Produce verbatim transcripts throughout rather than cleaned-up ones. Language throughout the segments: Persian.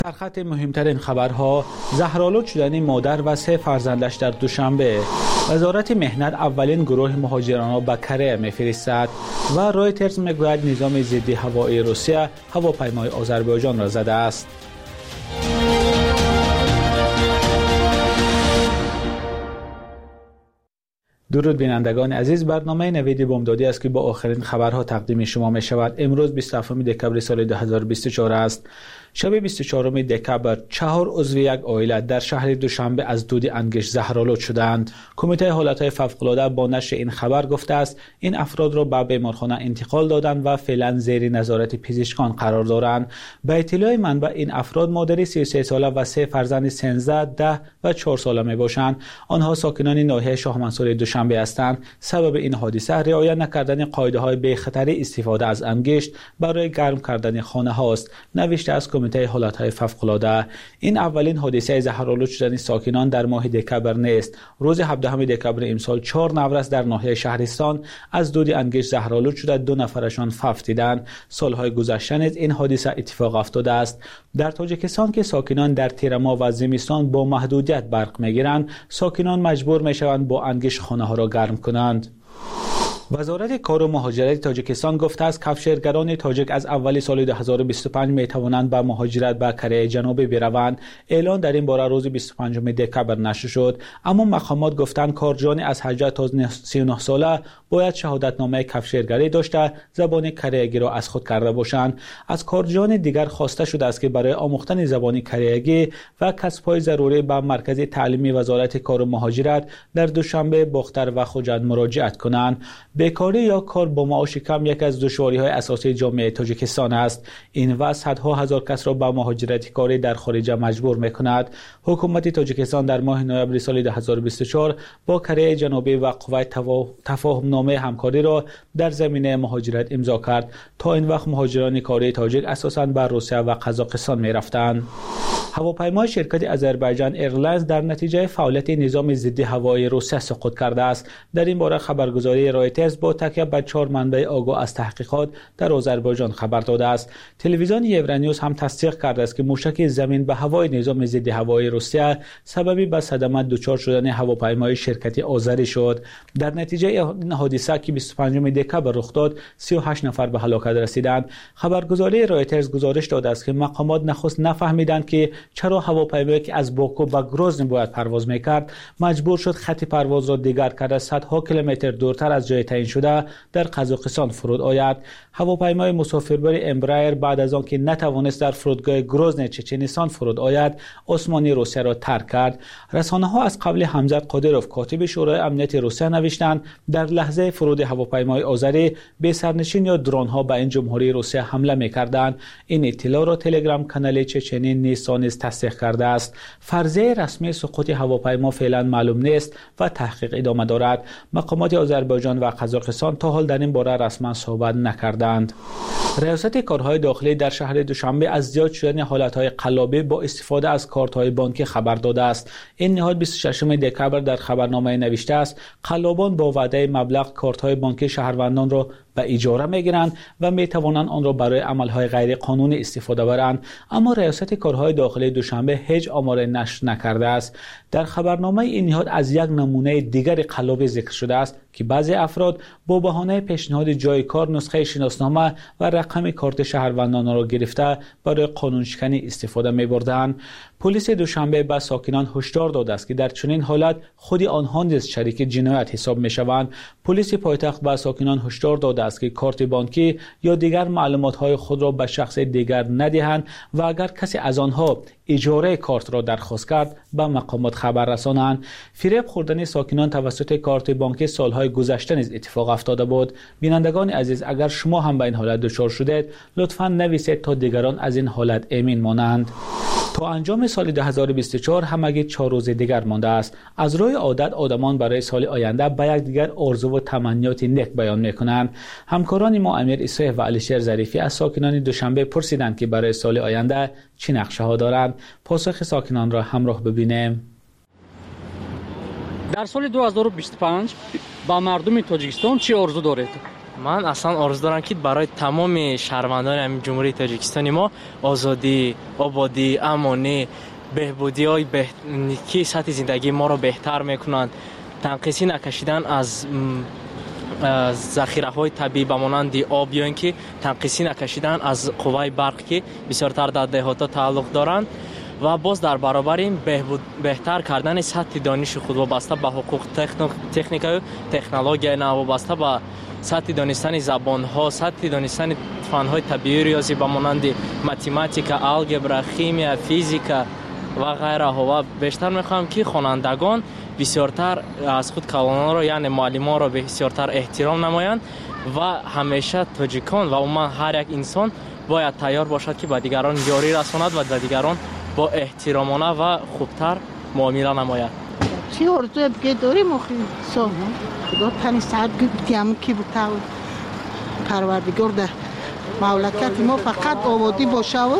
در خط مهمترین خبرها، زهرآلود شدن مادر و سه فرزندش در دوشنبه. وزارت مهنت اولین گروه مهاجران را به کره می‌فرستد و رایترز میگوید نظام ضد هوایی روسیه هواپیمای آذربایجان را زده است. درود بینندگان عزیز، برنامه نوید بامدادی است که با آخرین خبرها تقدیم شما می شود. امروز بیست و هفتم دکبر سال دو هزار و بیست و چهار است. شب بیست و چهارم دکبر چهار عضو یک عائله در شهر دوشنبه از دود انگشت زهرآلود شدند. کمیته حالتهای فوق‌العاده با نشر این خبر گفته است این افراد را به بیمارخانه انتقال دادند و فعلا زیر نظارت پزشکان قرار دارند. به اطلاع منبع این افراد مادری سی و سه ساله و سه فرزند سیزده، ده و چهار ساله می باشند. آنها ساکنان ناحیه شاه منصور دوشنبه هستند. سبب این حادثه رعایت نکردن قاعده‌های بی خطری استفاده از انگشت برای گرم کردن خانه هاست، نوشته از کمیته حالتهای فوق‌العاده. این اولین حادثه زهرآلود شدن ساکنان در ماه دکبر نیست. روز هفدهم دکبر امسال چهار نفر در ناحیه شهرستان از دود انگشت زهرآلود شده، دو نفرشان فوت دیدند. سالهای گذشته نیز این حادثه اتفاق افتاده است. در تاجیکستان که ساکنان در تیرما و زمستان با محدودیت برق میگیرند، ساکنان مجبور میشوند با انگشت خانه ها را گرم کنند. وزارت کار و مهاجرت تاجیکستان گفته است کفشگران تاجیک از اول سال دو هزار و بیست و پنج می توانند به مهاجرت به کره جنوبی بروند. اعلان در این باره روز بیست و پنجم دکبر نشر شد، اما مقامات گفتند کارجویان از هجده تا سی و نه ساله باید شهادتنامه کفشگری داشته زبان کره‌ای را از خود کرده باشند. از کارجویان دیگر خواسته شده است که برای آموختن زبان کره‌ای و کسب‌های ضروری به مرکز تعلیمی وزارت کار و مهاجرت در دوشنبه، باختر و خوجند مراجعت کنند. بیکاری یا کار با معاش کم یک از دشواری‌های اساسی جامعه تاجیکستان است. این وضع صدها هزار کس را به مهاجرت کاری در خارج مجبور می‌کند. حکومت تاجیکستان در ماه نوامبر سال دو هزار و بیست و چهار با کره جنوبی و قوه تفاهم‌نامه همکاری را در زمینه مهاجرت امضا کرد. تا این وقت مهاجران کاری تاجیک اساساً به روسیه و قزاقستان می‌رفتند. هواپیمای شرکت آذربایجان ایرلاینز در نتیجه فعالیت نظام ضد هوایی روسیه سقوط کرده است. در این باره خبرگزاری رایترز با تکیه بر چهار منبع آگاه از تحقیقات در آذربایجان خبر داده است. تلویزیون یورانیوز هم تصدیق کرده است که موشک زمین به هوای نظام ضد هوایی روسیه سببی به صدمه دچار شدن هواپیمای شرکت آذری شد. در نتیجه این حادثه که بیست و پنجم دکبر رخ داد، سی و هشت نفر به هلاکت رسیدند. خبرگزاری رایترز گزارش داده است که مقامات نخست نفهمیدند که چرا هواپیمایی که از باکو به گروزن باید پرواز میکرد مجبور شد خط پرواز را دیگر کرده صدها کیلومتر دورتر از جای تعیین شده در قزاقستان فرود آید. هواپیمای مسافربری امبرایر بعد از آن که نتوانست در فرودگاه گروزن چچنستان فرود آید، آسمانی روسیه را ترک کرد. رسانه‌ها از قبل حمزت قادروف کاتب شورای امنیت روسیه نوشتند در لحظه فرود هواپیمای آذری به سرنشین یا درون‌ها به این جمهوری روسیه حمله می‌کردند. این اطلاع را تلگرام کانال چچنی نیسان تصدیق کرده است. فرضیه رسمی سقوط هواپیما فعلا معلوم نیست و تحقیق ادامه دارد. مقامات آذربایجان و قزاقستان تا حال در این باره رسما صحبت نکردند. ریاست کارهای داخلی در شهر دوشنبه از زیاد شدن حالتهای قلابی با استفاده از کارت‌های بانکی خبر داده است. این نهاد بیست و ششم دکبر در خبرنامه نوشته است قلابان با وعده مبلغ کارت‌های بانکی شهروندان را به اجاره میگیرند و میتوانند آن را برای عملهای غیر قانونی استفاده برند، اما ریاست کارهای داخلی دوشنبه هیچ آمار نشر نکرده است. در خبرنامه این نهاد از یک نمونه دیگر قلابی ذکر شده است که بعضی افراد با بهانه پیشنهاد جای کار نسخه شناسنامه و رقم کارت شهروندان را گرفته برای قانون شکنی استفاده می‌بردند. پلیس دوشنبه به ساکنان هشدار داده است که در چنین حالت خود آنها نیز شریک جنایت حساب می‌شوند. پلیس پایتخت به ساکنان هشدار داده است که کارت بانکی یا دیگر معلومات‌های خود را به شخص دیگر ندهند و اگر کسی از آنها اجاره کارت را درخواست کرد به مقامات خبر رسانند. فریب خوردن ساکنان توسط کارت بانکی سالهای گذشته نیز اتفاق افتاده بود. بینندگان عزیز، اگر شما هم به این حالت دچار شدید لطفاً نویسید تا دیگران از این حالت امین مانند. تا انجام سال دو هزار و بیست و چهار همگی چهار روز دیگر مانده است. از روی عادت آدمان برای سال آینده به یکدیگر آرزو و تمنیات نیک بیان میکنند. همکاران ما امیر اسحاق و علیشیر ظریفی از ساکنان دوشنبه پرسیدند که برای سال آینده چه نقشه ها دارند. پاسخ ساکنان را همراه ببینیم. در سال دو هزار و بیست و پنج با مردم تاجیکستان چه آرزو دارید؟ من اصلا آرزو دارم که برای تمام شهروندان جمهوری تاجیکستان ما آزادی، آبادی، امانی، بهبودی های به... که سطح زندگی ما رو بهتر میکنند. تنقیصی نکشیدن از ذخیره های طبیعی به مانند آب یا اینکه تنقیصی نکشیدن از قوه برق که بسیارتر در دهات‌ها تعلق دارند و باز در برابر این بهبود بهتر کردن سطح دانش خود وابسته به حقوق تکنیک و تکنولوژی نه وابسته به سطح دانستن زبان ها، سطح دانستن فن های طبیعی ریاضی به مانند متماتیک، الگبر، شیمی، فیزیک و غیره ها. و بیشتر میخوام که خوانندگان بسیارتر از خود کلانان را یعنی معلمان را بسیارتر احترام نمایند و همیشه تاجیکان و عموما هر یک انسان باید تیار باشد که به دیگران یاری رساند و به دیگران با احترامانه و خوبتر معامله نماید. چی ارزو بگه داریم آخی سام خدا پنی ساعت گفتیم که بتاو پروردگار ده مملکت ما فقط آبادی باشه و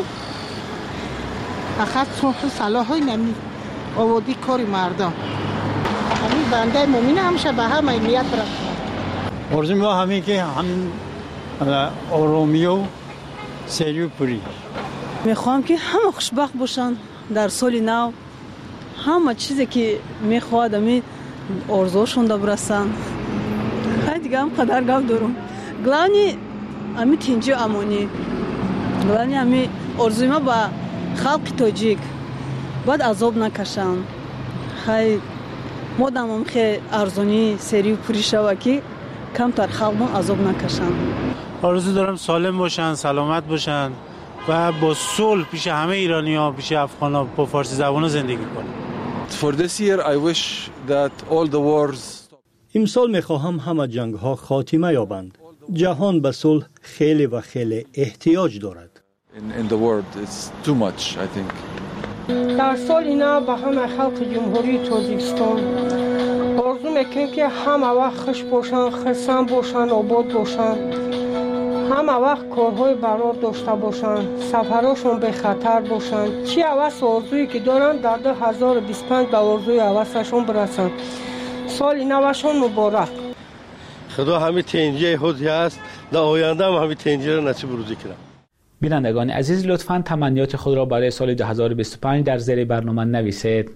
فقط صلح و صلاح نمی آبادی کاری مردم. همین بنده مومن همیشه به همه نیت رسید. آرزوی ما همین که هم آرامی و سری و پوری. میخوام که همه خوشبخت باشن در سال نو، همه چیزی که میخواد می آرزوشون دا برسن. خیلی دیگه هم قدر گفت دارم. گلانی امی تینجی امانی، گلانی امی آرزوی ما با خلق تاجیک باید عذاب نکشن. خیلی مادم هم خیلی ارزانی سری و پوری شوه که کمتر خلقون عذاب نکشن. آرزو دارم سالم باشن، سلامت باشن و با صلح پیش همه ایرانی ها، پیش افغان ها با فارسی زبان ها زندگی کنن. For this year I wish that all the wars. امسال میخواهم همه جنگ ها خاتمه یابند. جهان به صلح خیلی و خیلی احتیاج دارد. In, in the world it's too much I think. در سال نو به همه خلق جمهوری تاجیکستان آرزو میکنم که همه وقت خوش باشن، خرسند باشن، آباد باشن، همه وقت کارهای برار داشته باشن، سفراشون به خطر باشن. چی حوث و آرزویی که دارن در دو هزار و بیست و پنج به آرزوی حوثشون برسن. سال نوشون مبارک. خدا همین تنجیه خودی هست، در آینده هم همین تنجیه رو نصیب روزی کنم. بینندگان عزیز لطفاً تمنیات خود را برای سال دو هزار و بیست و پنج در زیر برنامه نویسید.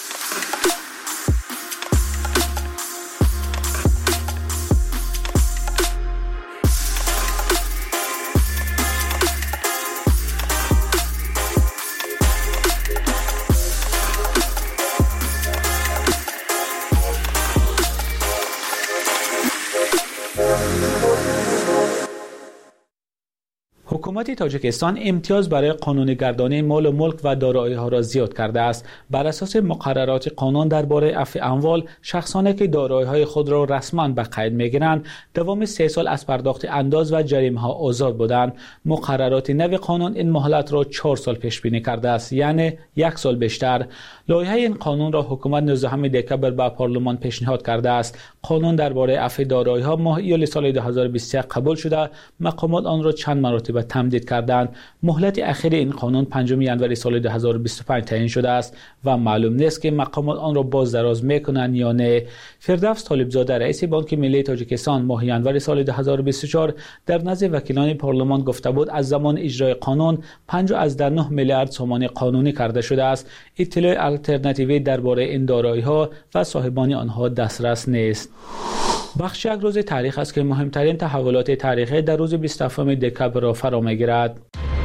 حکومت تاجیکستان امتیاز برای قانونگردانی مال و ملک و دارایی‌ها را زیاد کرده است. بر اساس مقررات قانون درباره عفو اموال، شخصانی که دارایی‌های خود را رسما به قید می‌گیرند، دوام سه سال از پرداخت انداز و جریمه‌ها آزاد بودند. مقررات نو قانون این مهلت را چهار سال پیش بینی کرده است، یعنی یک سال بیشتر. لایحه این قانون را حکومت نوزدهم دکبر به پارلمان پیشنهاد کرده است. قانون درباره عفو دارایی‌ها ماه ایول سال دو هزار و بیست و یک قبول شده، مقامات آن را چند مرتبه تمدید کردند. مهلت اخیر این قانون پنجم ژانویه سال دو هزار و بیست و پنج تعیین شده است و معلوم نیست که مقامات آن را باز دراز میکنند یا نه. فردوس طالبزاده رئیس بانک ملی تاجیکستان ماه ژانویه سال دو هزار و بیست و چهار در نزد وکیلان پارلمان گفته بود از زمان اجرای قانون پنج از ده نه میلیارد سوم قانونی کرده شده است. اطلاع الترناتیوی درباره این دارایی‌ها و صاحبان آنها دسترس نیست. بخش یک روز تاریخ است که مهمترین تحولات تاریخی در روز بیست و هفتم دکبر را فرا می‌گیرد.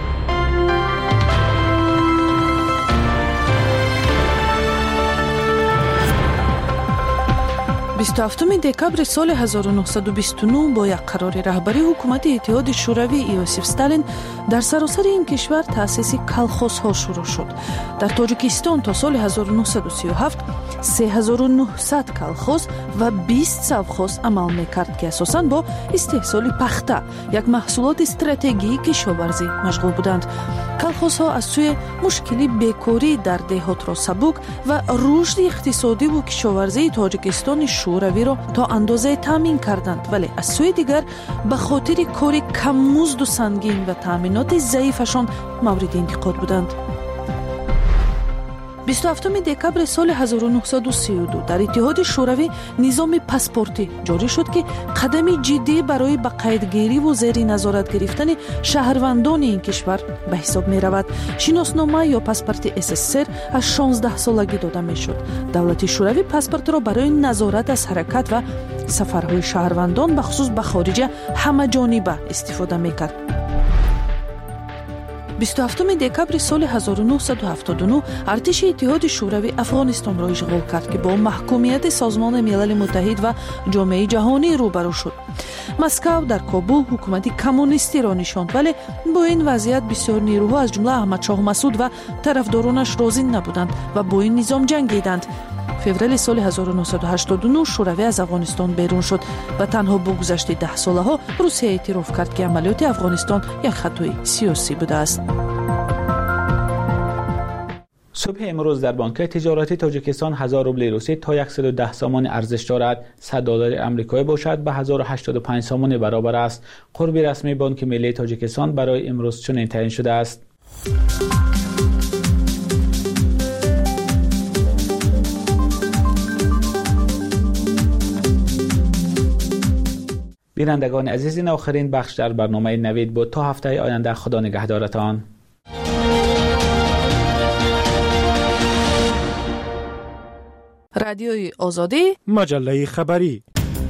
بیست و هفتم دکبر سال هزار و نهصد و بیست و نه با یک قرار رهبری حکومت اتحاد شوروی یوسف استالین در سراسر این کشور تأسیس کلخوزها شروع شد. در تاجیکستان تا سال هزار و نهصد و سی و هفت سه هزار و نهصد کلخوز و بیست سوخوز عمل میکرد که اساساً با استحصال پخته، یک محصولات استراتژیکی کشاورزی مشغول بودند. کلخوزها از سوی مشکلی بیکاری در دهات را سبک و رشد اقتصادی و کشاورزی تاجیکستان شوروی را تا اندازه تامین کردند، ولی از سوی دیگر به خاطر کار کم مزد و سنگین و تامینات ضعیفشان مورد انتقاد بودند. بیست و هفتم دکبر سال هزار و نهصد و سی و دو در اتحاد شوروی نظام پاسپورتی جاری شد که قدمی جدی برای به قیدگیری و زیر نظارت گرفتن شهروندان این کشور به حساب می رود. شناسنامه یا پاسپورت اس اس ار از شانزده سالگی داده می شد. دولت شوروی پاسپورت را برای نظارت از حرکت و سفرهای شهروندان به خصوص به خارج همه جانبه استفاده می کرد. بیست و هفتم دکبر سال هزار و نهصد و هفتاد و نه ارتش اتحاد شوروی افغانستان را اشغال کرد که با محکومیت سازمان ملل متحد و جامعه جهانی روبرو شد. مسکو در کابل حکومت کمونیستی را نشاند، ولی با این وضعیت بسیار نیروها از جمله احمد شاه مسعود و طرفدارانش راضی نبودند و با این نظام جنگیدند. فوریه سال هزار و نهصد و هشتاد و نه شوروی از افغانستان بیرون شد و تنها با گذشت ده ساله ها روسیه اعتراف کرد که عملیات افغانستان یک خطای سیاسی بوده است. صبح امروز در بانک تجارتی تاجیکستان هزار روبل روسی تا صد و ده سامان ارزش دارد. صد دلار آمریکایی باشد به هزار و هشتاد و پنج سامان برابر است. قرب رسمی بانک ملی تاجیکستان برای امروز چنین تعیین شده است. بینندگان عزیز، این آخرین بخش در برنامه نوید بود. تا هفته آینده خدا نگهدارتان. رادیوی آزادی، مجله خبری.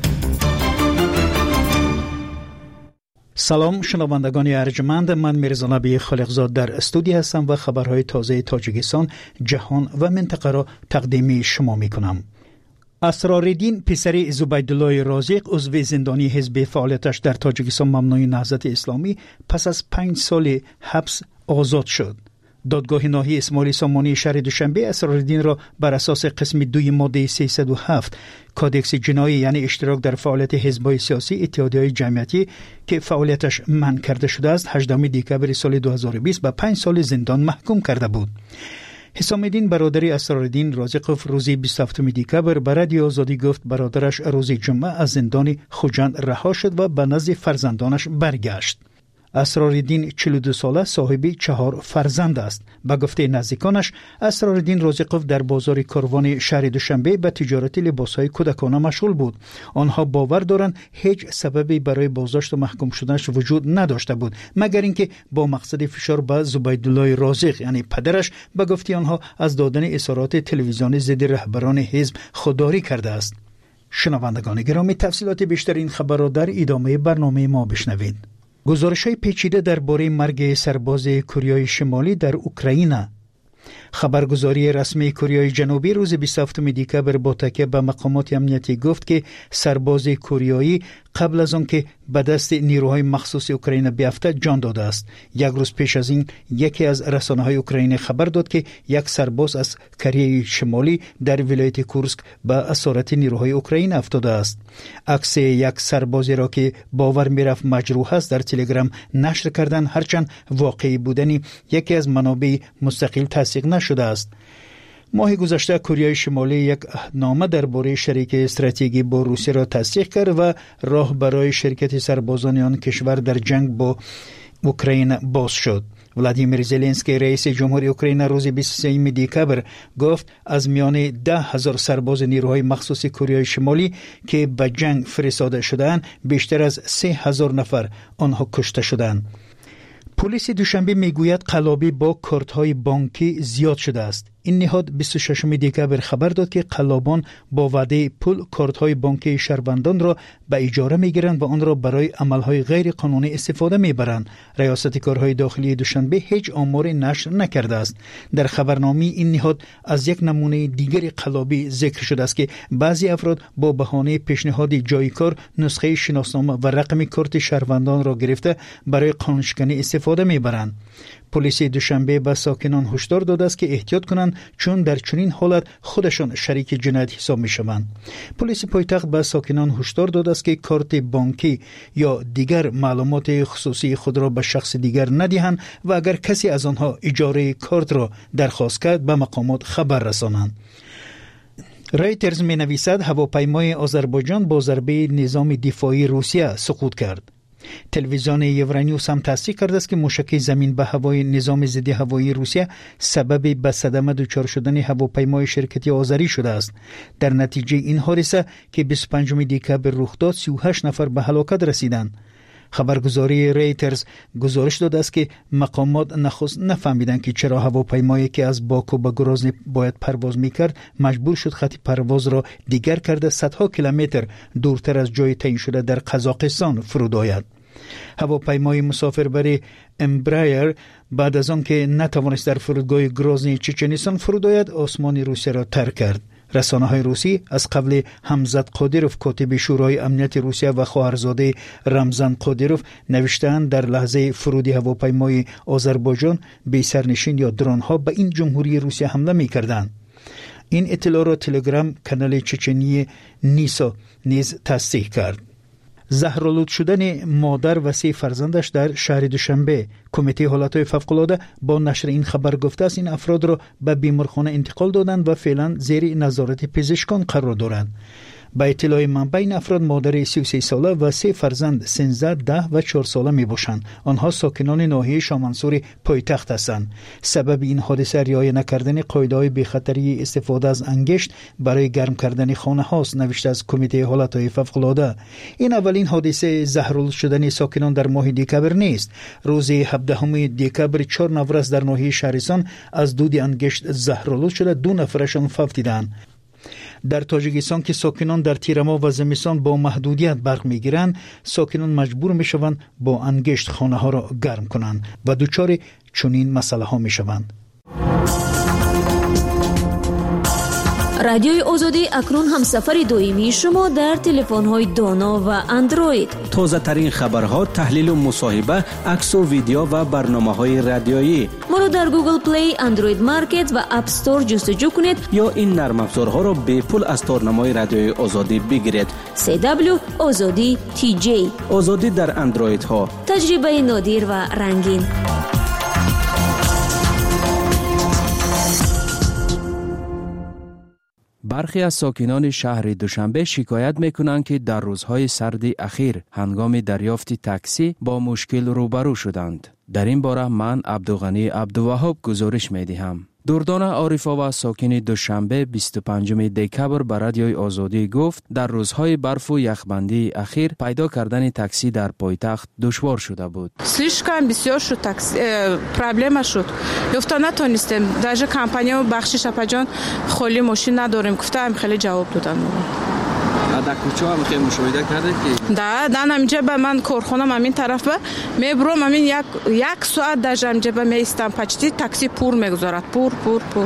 سلام شنوندگان ارجمند، من میرزا نبی خالقزاد در استودیو هستم و خبرهای تازه تاجیکستان، جهان و منطقه را تقدیم شما میکنم. اسرارالدین پسر زبیدالله رازق عضو زندانی حزب فعالیتش در تاجیکستان ممنوع نهضت اسلامی پس از پنج سال حبس آزاد شد. دادگاه ناحیه اسماعیل سامانی شهر دوشنبه اسرارالدین را بر اساس قسم دوی ماده سیصد و هفت کادکس جنایی یعنی اشتراک در فعالیت حزب‌های سیاسی اتحادیه‌های جمعیتی که فعالیتش منع کرده شده است هجدهم دکبر سال دو هزار و بیست به پنج سال زندان محکوم کرده بود. حسام الدین برادر اسرارالدین رازقوف روز بیست و هفتم دکبر به رادیو آزادی گفت برادرش روز جمعه از زندان خوجند رها شد و به نزد فرزندانش برگشت. اسرارالدین چهل و دو ساله صاحب چهار فرزند است. به گفته نزدیکانش اسرارالدین رازقوف در بازار کاروان شهر دوشنبه به تجارت لباسهای کودکانه مشغول بود. آنها باور دارند هیچ سببی برای بازداشت و محکوم شدنش وجود نداشته بود مگر اینکه با مقصد فشار به زبیدالله رازق یعنی پدرش به گفته آنها از دادن اظهارات تلویزیونی ضد رهبران حزب خودداری کرده است. شنوندگان گرامی، تفصیلات بیشتر این خبر را در ادامه برنامه ما بشنوید. گزارش‌های پیچیده درباره مرگ سرباز کره شمالی در اوکراین. خبرگزاری رسمی کره جنوبی روز بیست و هفتم دکبر با تکیه به مقامات امنیتی گفت که سرباز کره قبل از آن که به دست نیروهای مخصوص اوکراین بیفته جان داده است. یک روز پیش از این یکی از رسانه‌های اوکراینی خبر داد که یک سرباز از کره شمالی در ولایت کورسک به اسارت نیروهای اوکراین افتاده است. عکس یک سربازی را که باور می‌رفت مجروح است در تلگرام نشر کردن، هرچند واقعی بودنی یکی از منابع مستقل تصدیق نشده است. ماه گذشته کره شمالی یک عهدنامه درباره شریک استراتژیکی با روسیه را تصدیق کرد و راه برای شرکت سربازان آن کشور در جنگ با اوکراین باز شد. ولادیمیر زلنسکی رئیس جمهوری اوکراین روز بیست و سوم دکبر گفت از میان ده هزار سرباز نیروهای مخصوص کره شمالی که به جنگ فرستاده شدند بیشتر از سه هزار نفر آنها کشته شدند. پلیس دوشنبه میگوید قلابی با کارت‌های بانکی زیاد شده است. این نهاد بیست و ششم دکبر خبر داد که قلابان با وعده پول کارت‌های بانکی شهروندان را به اجاره می‌گیرند و آن را برای عمل‌های غیر قانونی استفاده می‌برند. ریاست کارهای داخلی دوشنبه هیچ آماری نشر نکرده است. در خبرنامه این نهاد از یک نمونه دیگر قلابی ذکر شده است که بعضی افراد با بهانه پیشنهاد جای کار نسخه شناسنامه و رقم کارت شهروندان را گرفته برای قانونشکنی استفاده می‌برند. پلیس دوشنبه به ساکنان هشدار داده است که احتیاط کنند چون در چنین حالت خودشان شریک جنایت حساب می‌شوند. پلیس پایتخت به ساکنان هشدار داده است که کارت بانکی یا دیگر معلومات خصوصی خود را به شخص دیگر ندهند و اگر کسی از آنها اجاره کارت را درخواست کرد به مقامات خبر رسانند. رایترز می‌نویسد هواپیمای آذربایجان با ضربه نظام دفاعی روسیه سقوط کرد. تلویزیون یورانیوس هم تصدیق کرده است که موشک زمین به هوای نظام ضد هوایی روسیه سبب به صدمه دچار شدن هواپیمای شرکتی آذری شده است. در نتیجه این حادثه که بیست و پنجم دکبر رخ داد سی و هشت نفر به هلاکت رسیدند. خبرگزاری ریترز گزارش داده است که مقامات نخست نفهمیدند که چرا هواپیمایی که از باکو به گروزنی باید پرواز میکرد مجبور شد خط پرواز را دیگر کرده صدها کیلومتر دورتر از جای تعیین شده در قزاقستان فرود آید. هواپیمای مسافربری امبرایر بعد از آن که نتوانست در فرودگاه گروزنی چچنستان فرود آید آسمان روسیه را ترک کرد. رسانه‌های روسی از قبل حمزت قادیروف کاتب شورای امنیت روسیه و خواهرزاده رمزان قادیروف نوشته‌اند در لحظه فرود هواپیمای آذربایجان بی سرنشین یا درون‌ها به این جمهوری روسیه حمله می‌کردند. این اطلاع را تلگرام کانال چچنی نیسا نیز تصدیق کرد. زهرآلود شدن مادر و سه فرزندش در شهر دوشنبه. کمیته حالتهای فوق‌العاده با نشر این خبر گفته است این افراد را به بیمارخانه انتقال دادند و فعلا زیر نظارت پزشکان قرار دارند. با اطلاع منبع این افراد مادر سی و سه ساله و سه فرزند سیزده، ده و چهار ساله می باشند. آنها ساکنان ناحیه شامنسور پایتخت هستند. سبب این حادثه رعایت نکردن قاعده‌های بی‌خطری استفاده از انگشت برای گرم کردن خانه هاست، نوشته از کمیته حالتهای فوق‌العاده. این اولین حادثه زهرآلود شدن ساکنان در ماه دکبر نیست. روز هفدهم دکبر چهار نفر در ناحیه شهرستان از دود انگشت زهرآلود شده، دو نفرشان فوت دیدند. در تاجیکستان که ساکنان در تیرما و زمستان با محدودیت برق میگیرند، ساکنان مجبور میشوند با انگشت خانه ها را گرم کنند و دچار چنین مسئله ها میشوند. رادیوی آزادی اکنون همسفر دائمی شما در تلفن‌های دانا و اندروید. تازه ترین خبرها، تحلیل و مصاحبه، عکس و ویدیو و برنامه‌های رادیویی. ما را در گوگل پلی، اندروید مارکت و اپ استور جستجو کنید یا این نرم افزارها را به پول از تارنمای رادیوی آزادی بگیرید. سی دبلیو آزادی تی جی. آزادی در اندروید ها. تجربه نادر و رنگین. برخی از ساکنان شهر دوشنبه شکایت میکنند که در روزهای سرد اخیر هنگام دریافت تاکسی با مشکل روبرو شدند. در این باره من عبدالغنی عبدالوهاب گزارش میدهم. دردانه عارف‌آوا ساکن دوشنبه بیست و پنجم دکبر به رادیوی آزادی گفت در روزهای برف و یخبندی اخیر پیدا کردن تاکسی در پایتخت دشوار شده بود. слишком بسیار شد تاکسی پرابلم شد. گفت نتونستیم даже کمپانی بخش شپجان خالی ماشین نداریم. گفتم خیلی جواب دادن. در کوچه هم خیلی مشاهده کرده که ده دانم اینجا به من کارخانم همین طرف به میبرم همین یک یک ساعت در اینجا به میستم پچتی تاکسی پور میگذارد پور پور پور.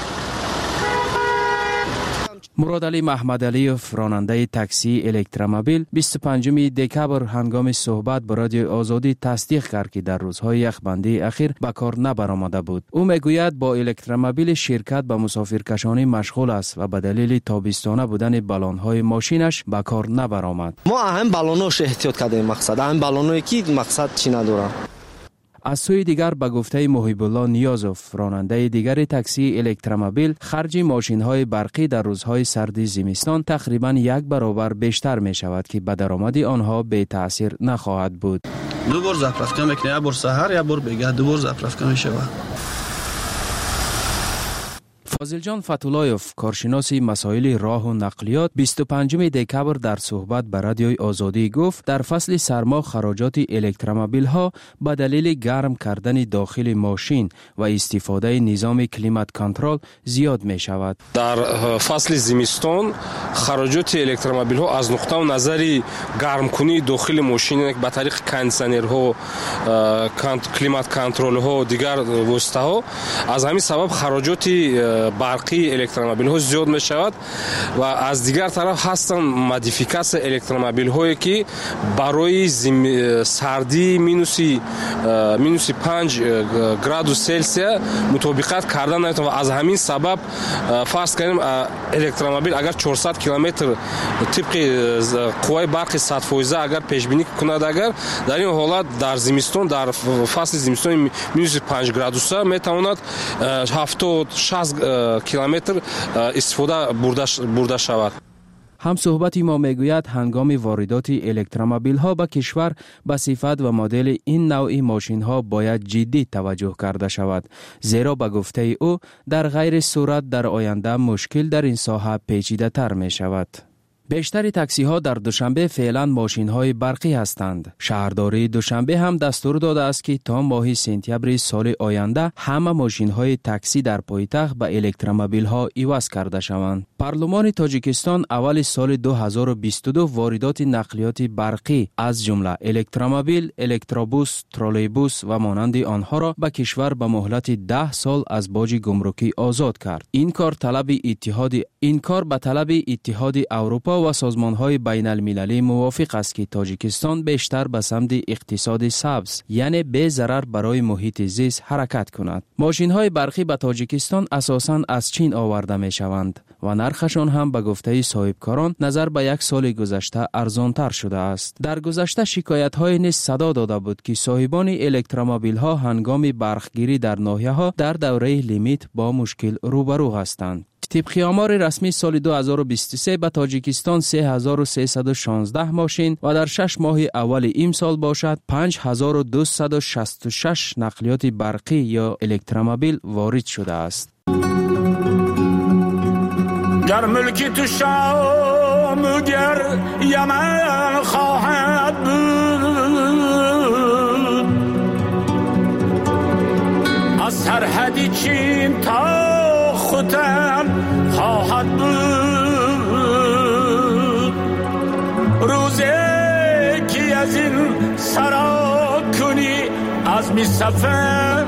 مراد علی محمد علی راننده تاکسی الکترومبیل بیست و پنجم دکبر هنگام صحبت با رادیو آزادی تصدیق کرد که در روزهای یخبندی اخیر به کار نبرآمده بود. او میگوید با الکترومبیل شرکت به مسافرکشانی مشغول است و به دلیل تابستانه بودن بالون‌های ماشینش به کار نبرآمد. ما اهم بالوناش احتیاط کردیم، مقصد اهم بالونایی که مقصد چی نداره. از سوی دیگر به گفته محیب الله نیازوف راننده دیگر تاکسی الکترومبیل خرج ماشین‌های برقی در روزهای سرد زمستان تقریباً یک برابر بیشتر می شود که به درآمد آنها به تأثیر نخواهد بود. دو بار زفرفکن میکنه، یک بار سحر یک بار بگه دو بار زفرفکن میشود. فاضل جان فتولایوف کارشناس مسائل راه و نقلیات بیست و پنجم دکبر در صحبت به رادیوی آزادی گفت در فصل سرما خراجات الکترومبیل ها به دلیل گرم کردن داخل ماشین و استفاده نظام کلیمات کنترل زیاد می شود. در فصل زمستان خراجات الکترومبیل ها از نقطه نظر گرم کنی داخل ماشین به طریق کندیسنرها، کلیمات کنترل ها و دیگر واسطه ها از همین سبب خراجات برقی الکترومبیل ها زیاد می شود و از دیگر طرف هستن مودیفیکاسیون الکترومبیل هایی که برای زم... سردی مینوسی مینوسی پنج گرادوس سلسیوس مطابقت کردن نمیتونه و از همین سبب فرض کنیم الکترومبیل اگر چهارصد کیلومتر طبق قوای برق صد درصد اگر پیش بینی کند اگر در این حالت در زمستان در فصل زمستان مینوسی پنج گرادوس میتواند هفتاد شصت کیلومتر استفاده برده برده شود. همصحبتی ما میگوید هنگام واردات الکترومبیل ها به کشور به صفت و مدل این نوع ماشین ها باید جدی توجه کرده شود، زیرا به گفته او در غیر صورت در آینده مشکل در این ساحه پیچیده تر می شود. بیشتر تاکسی ها در دوشنبه فعلا ماشین های برقی هستند. شهرداری دوشنبه هم دستور داده است که تا ماه سپتامبر سال آینده همه ماشین های تاکسی در پایتخت به الکترومبیل ها عوض کرده شوند. پارلمان تاجیکستان اول سال دو هزار و بیست و دو واردات نقلیات برقی از جمله الکترومبیل، الکتروبوس، ترولیبوس و مانند آنها را به کشور به مهلت ده سال از باج گمرکی آزاد کرد. این کار طلب اتحاد این کار به طلب اتحاد اروپا و سازمان‌های بین المللی موافق است که تاجیکستان بیشتر به سمت اقتصاد سبز یعنی بی ضرر برای محیط زیست حرکت کند. ماشین‌های برقی به تاجیکستان اساساً از چین آورده می‌شوند و نرخشان هم به گفته صاحبکاران نظر به یک سال گذشته ارزان‌تر شده است. در گذشته شکایت‌های نیز صدا داده بود که صاحبان الکترومبیل‌ها هنگام برقگیری در ناحیه‌ها در دوره لیمیت با مشکل روبرو هستند. طبق آمار رسمی سال دو هزار و بیست و سه به تاجیکستان سه هزار و سیصد و شانزده ماشین و در شش ماه اول این سال باشد پنج هزار و دویست و شصت و شش نقلیات برقی یا الکترومبیل وارد شده است. گر ملکی تو شام گر یمن خواهد بود، از سرحدی چین تا خودم خواهد بود، روزی که از این سرا کنی از می سفر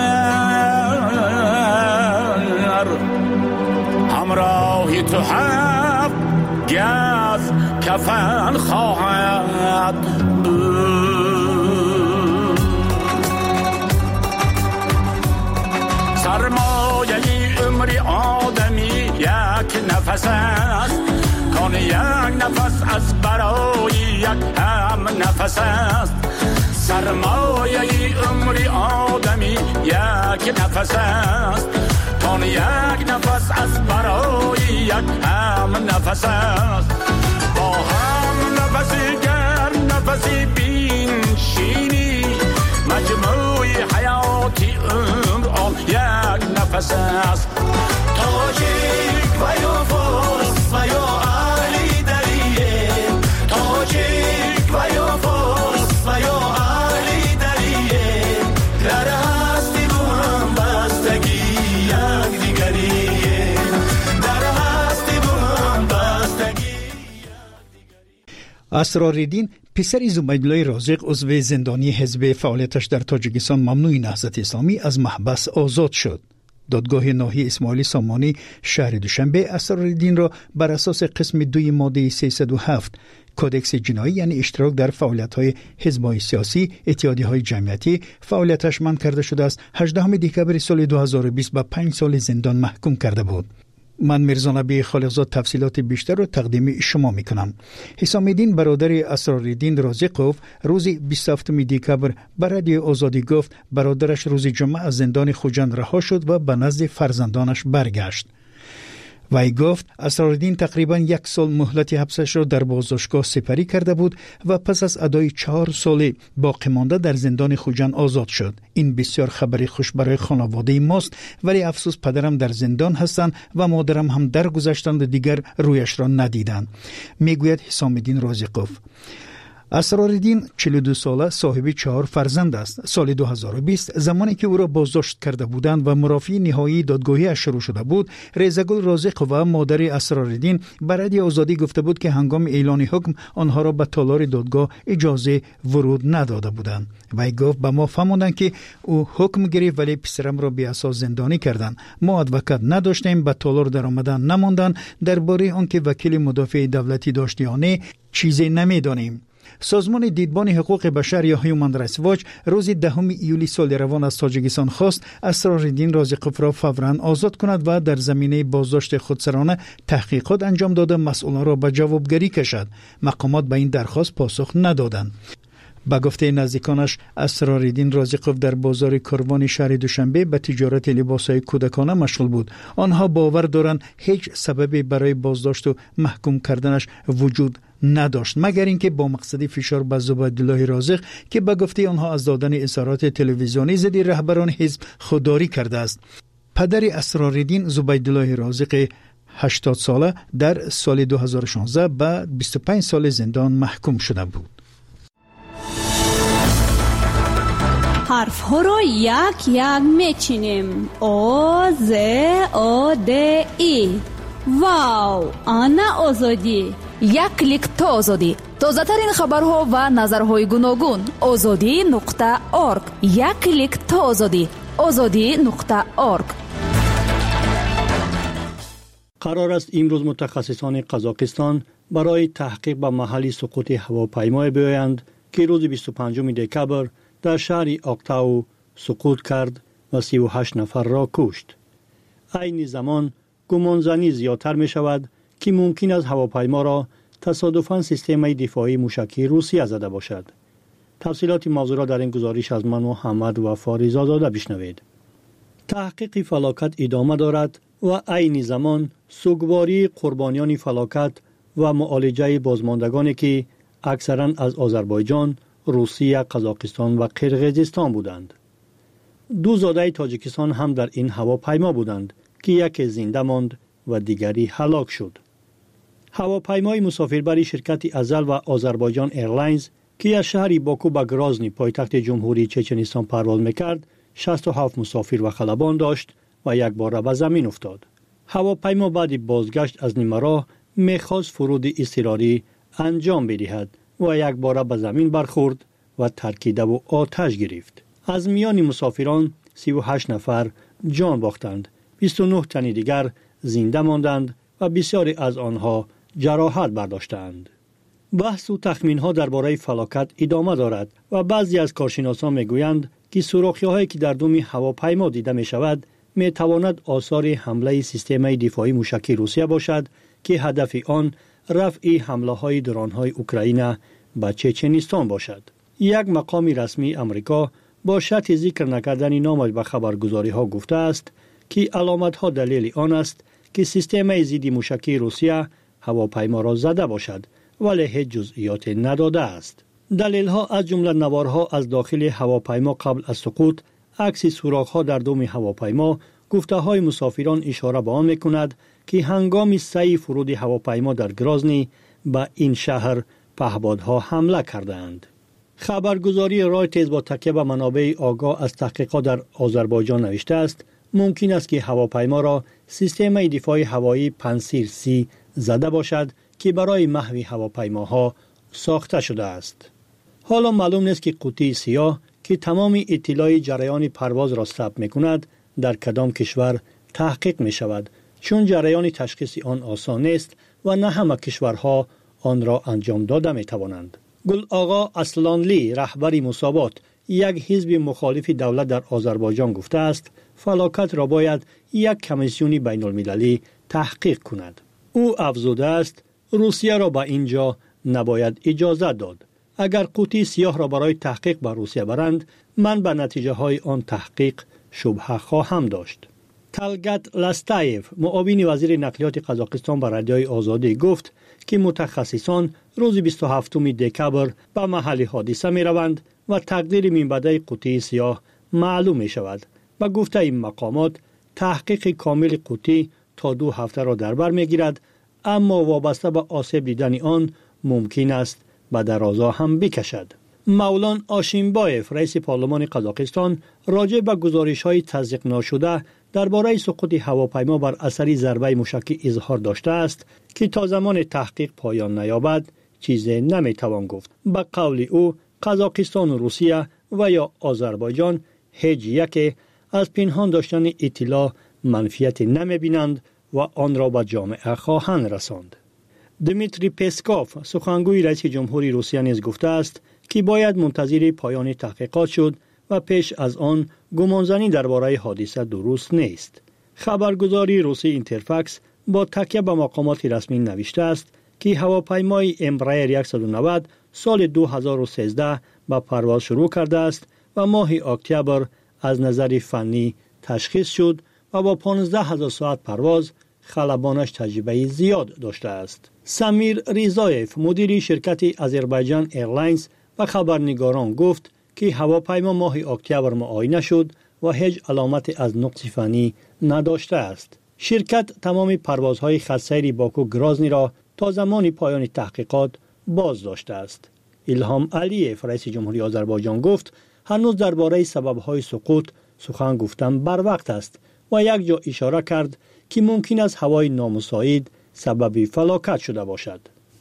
همراهی تو هم گز کفن خواهد بود. سرمایه عمر آدمی یک نفس است، کان یک نفس از برای یک هم نفس است. سرمایه عمر آدمی یک نفس است، کان یک نفس از برای یک هم نفس است. با هم نفسی گر نفسی بین شینی، مجموع حیاتی عمر آن یک نفس است. تاجیک و یا فارس و یا علی دریه، تاجیک و یا فارس و یا علی دریه، در هستی و هم بستگی یک دیگریه، در هستی و هم بستگی. اسرارالدین پسر زبیدالله رازق عضو زندانی حزب فعالیتش در تاجیکستان ممنوع نهضت اسلامی از محبس آزاد شد. دادگاه ناحیه اسماعیل سامانی شهر دوشنبه اسرارالدین را بر اساس قسم دوی ماده سیصد و هفت کودکس جنایی یعنی اشتراک در فعالیت‌های حزب‌های سیاسی، اتحادیه‌های جمعیتی فعالیتش منع کرده شده است. هجدهم دکمبر سال دو هزار و بیست به پنج سال زندان محکوم کرده بود. من میرزا نبی خالقزاد تفصیلات بیشتر را تقدیم شما میکنم. حسام الدین برادر اسرارالدین رازقوف روز بیست و هفتم دکمبر به رادیو آزادی گفت برادرش روز جمعه از زندان خوجند رها شد و به نزد فرزندانش برگشت. وی گفت اسرارالدین تقریبا یک سال مهلت حبسش را در بازداشتگاه سپری کرده بود و پس از ادای چهار سال باقی مانده در زندان خوجند آزاد شد. این بسیار خبری خوش برای خانواده ماست، ولی افسوس پدرم در زندان هستند و مادرم هم درگذشتند و دیگر رویش را ندیدند، میگوید حسام الدین رازقوف. اسرارالدین چهل و دو ساله صاحب چهار فرزند است. سال دو هزار و بیست زمانی که او را بازداشت کرده بودند و مرافعه نهایی دادگاهی شروع شده بود، ریزگل رازق و مادر اسرارالدین به رادیو آزادی گفته بود که هنگام اعلان حکم آنها را به تالار دادگاه اجازه ورود نداده بودند. وی گفت به ما فهماندند که او حکم گرفت ولی پسرم را بی اساس زندانی کردند. ما ادوکات نداشتیم، به تالار در آمدن نماندند. درباره آنکه وکیل مدافع دولتی داشت یا نه چیزی نمیدانیم. سازمان دیدبان حقوق بشر یا هیومن رایتس واچ روز دهم ایولی سال روان از تاجیکستان خواست اسرارالدین رازقوف را فوراً آزاد کند و در زمینه بازداشت خودسرانه تحقیقات انجام داده مسئولان را به جوابگری کشد. مقامات به این درخواست پاسخ ندادند. با گفته نزدیکانش اسرارالدین رازقوف در بازار کاروان شهر دوشنبه به تجارت لباسهای کودکانه مشغول بود. آنها باور دارند هیچ سببی برای بازداشت و محکوم کردنش وجود نداشت مگر اینکه با مقصد فشار بر زبیدالله رازق که به گفته آنها از دادن اظهارات تلویزیونی ضد رهبران حزب خودداری کرده است. پدر اسرارالدین زبیدالله رازق هشتاد ساله در سال دو هزار و شانزده به بیست و پنج سال زندان محکوم شده بود. حرف ها را یک یک میچینیم. او ز او د ای. واو، آنا آزادی. یک کلیک تا آزادی. تازه ترین خبرها و نظرهای گوناگون. آزادی نقطه ارگ. یک کلیک تا آزادی. آزادی نقطه ارگ. قرار است امروز متخصصان قزاقستان برای تحقیق به محل سقوط هواپیمای بیایند که روز بیست و پنجم دکبر در شهر آکتاو سقوط کرد و سی و هشت نفر را کشت. عین زمان گمانزنی زیادتر می شود که ممکن است هواپیما را تصادفاً سیستم دفاعی موشکی روسیه زده باشد. تفصیلات موضوع را در این گزارش از من محمد و فاریزاده بشنوید. تحقیق فلاکت ادامه دارد و عین زمان سوگواری قربانیان فلاکت و معالجه بازماندگانی که اکثراً از آذربایجان، روسیه، قزاقستان و قرقیزستان بودند. دو زاده تاجیکستان هم در این هواپیما بودند که یکی زنده ماند و دیگری هلاک شد. هواپیمای مسافربری شرکت ازل و آذربایجان ایرلاینز که از شهر باکو به گرازنی پایتخت جمهوری چچنستان پرواز میکرد، شصت و هفت مسافر و خلبان داشت و یک بار به زمین افتاد. هواپیما بعد بازگشت از نیمه راه میخواست فرود اضطراری انجام بدهد و یک بار به زمین برخورد و ترکیده و آتش گرفت. از میان مسافران سی و هشت نفر جان باختند، بیست و نه تن دیگر زنده ماندند و بسیاری از آنها جراحت برداشتند. بحث و تخمین‌ها درباره فلاکت ادامه دارد و بعضی از کارشناسان میگویند که سوراخی‌هایی که در دم هواپیما دیده می‌شود می‌تواند آثار حمله سیستم دفاعی موشکی روسیه باشد که هدف آن رفع حمله‌های درون‌های اوکراین به چچنستان باشد. یک مقام رسمی آمریکا با شرط ذکر نکردن نامش به خبرگزاری‌ها گفته است که علامت‌ها دلیل آن است که سیستم ضد موشکی روسیه هواپیما را زده باشد، ولی هیچ جزئیات نداده است. دلیل‌ها از جمله نوارها از داخل هواپیما قبل از سقوط، عکس سوراخ‌ها در دم هواپیما، گفته‌های مسافران اشاره به آن می‌کند که هنگام سعی فرود هواپیما در گرازنی به این شهر پهپادها حمله کردند. خبرگزاری رایترز با تکیه به منابع آگاه از تحقیقات در آذربایجان نوشته است ممکن است که هواپیما را سیستم دفاع هوایی پنسیر سی زده باشد که برای محو هواپیماها ساخته شده است. حالا معلوم نیست که قوطی سیاه که تمام اطلاع جریان پرواز را ثبت می‌کند در کدام کشور تحقیق می‌شود، چون جریان تشخیص آن آسان نیست و نه همه کشورها آن را انجام داده می‌توانند. گل آقا اصلانلی، رهبر مسابات یک حزب مخالف دولت در آذربایجان گفته است فلاکت را باید یک کمیسیون بین المللی تحقیق کند. او افزوده است روسیه را به اینجا نباید اجازه داد. اگر قوطی سیاه را برای تحقیق به روسیه برند، من به نتیجه های آن تحقیق شبهه خواهم داشت. تلگت لستایف، معاون وزیر نقلیات قزاقستان، به رادیوی آزادی گفت که متخصصان روز بیست و هفتم دکبر به محل حادثه می روند و تقدیر منبع قوطی سیاه معلوم می شود. به گفته این مقامات تحقیق کامل قوطی تا دو هفته را در بر می گیرد، اما وابسته به آسیب دیدن آن ممکن است به درازا هم بکشد. مولان آشیمبایف، رئیس پارلمان قزاقستان، راجع به گزارش‌های تصدیق نشده درباره سقوط هواپیما بر اثر ضربه موشکی اظهار داشته است که تا زمان تحقیق پایان نیابد چیزی نمیتوان گفت. به قول او قزاقستان و روسیه و یا آذربایجان هیچ یک از پنهان داشتن اطلاع منفیت نمیبینند و آن را به جامعه خواهند رساند. دمیتری پسکوف، سخنگوی رئیس جمهوری روسیه نیز گفته است که باید منتظر پایان تحقیقات شد و پیش از آن گمانزنی درباره حادثه درست نیست. خبرگزاری روسی اینترفکس با تکیه به مقامات رسمی نوشته است که هواپیمای امبرایر صد و نود سال دو هزار و سیزده به پرواز شروع کرده است و ماه اکتبر از نظر فنی تشخیص شد و با پانزده هزار ساعت پرواز خلبانش تجربه زیاد داشته است. سمیر ریزایف مدیر شرکت آذربایجان ایرلاینز و خبرنگاران گفت که هواپیما ماه اکتبر معاینه شد و هیچ علامت از نقص فنی نداشته است. شرکت تمام پروازهای خط سیر باکو گرازنی را تا زمان پایان تحقیقات باز داشته است. ایلهام علیف رئیس جمهوری آذربایجان گفت هنوز درباره سبب‌های سقوط سخن گفتن بر وقت است و یک جا اشاره کرد که ممکن است هوای نامساعد سبب فلاکت شده باشد.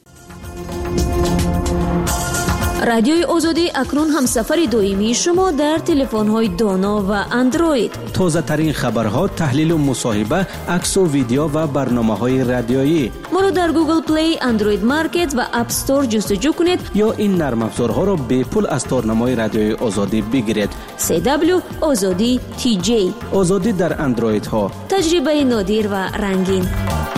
رادیوی آزادی اکنون همسفر دائمی شما در تلفن‌های دانا و اندروید. تازه ترین خبرها، تحلیل و مصاحبه، عکس و ویدیو و برنامه‌های رادیویی. ما را در گوگل پلی، اندروید مارکت و اپ استور جستجو کنید یا این نرم افزارها را به پول از تارنمای رادیوی آزادی بگیرید. سی دبلیو آزادی تی جی. آزادی در اندروید ها. تجربه نادر و رنگین.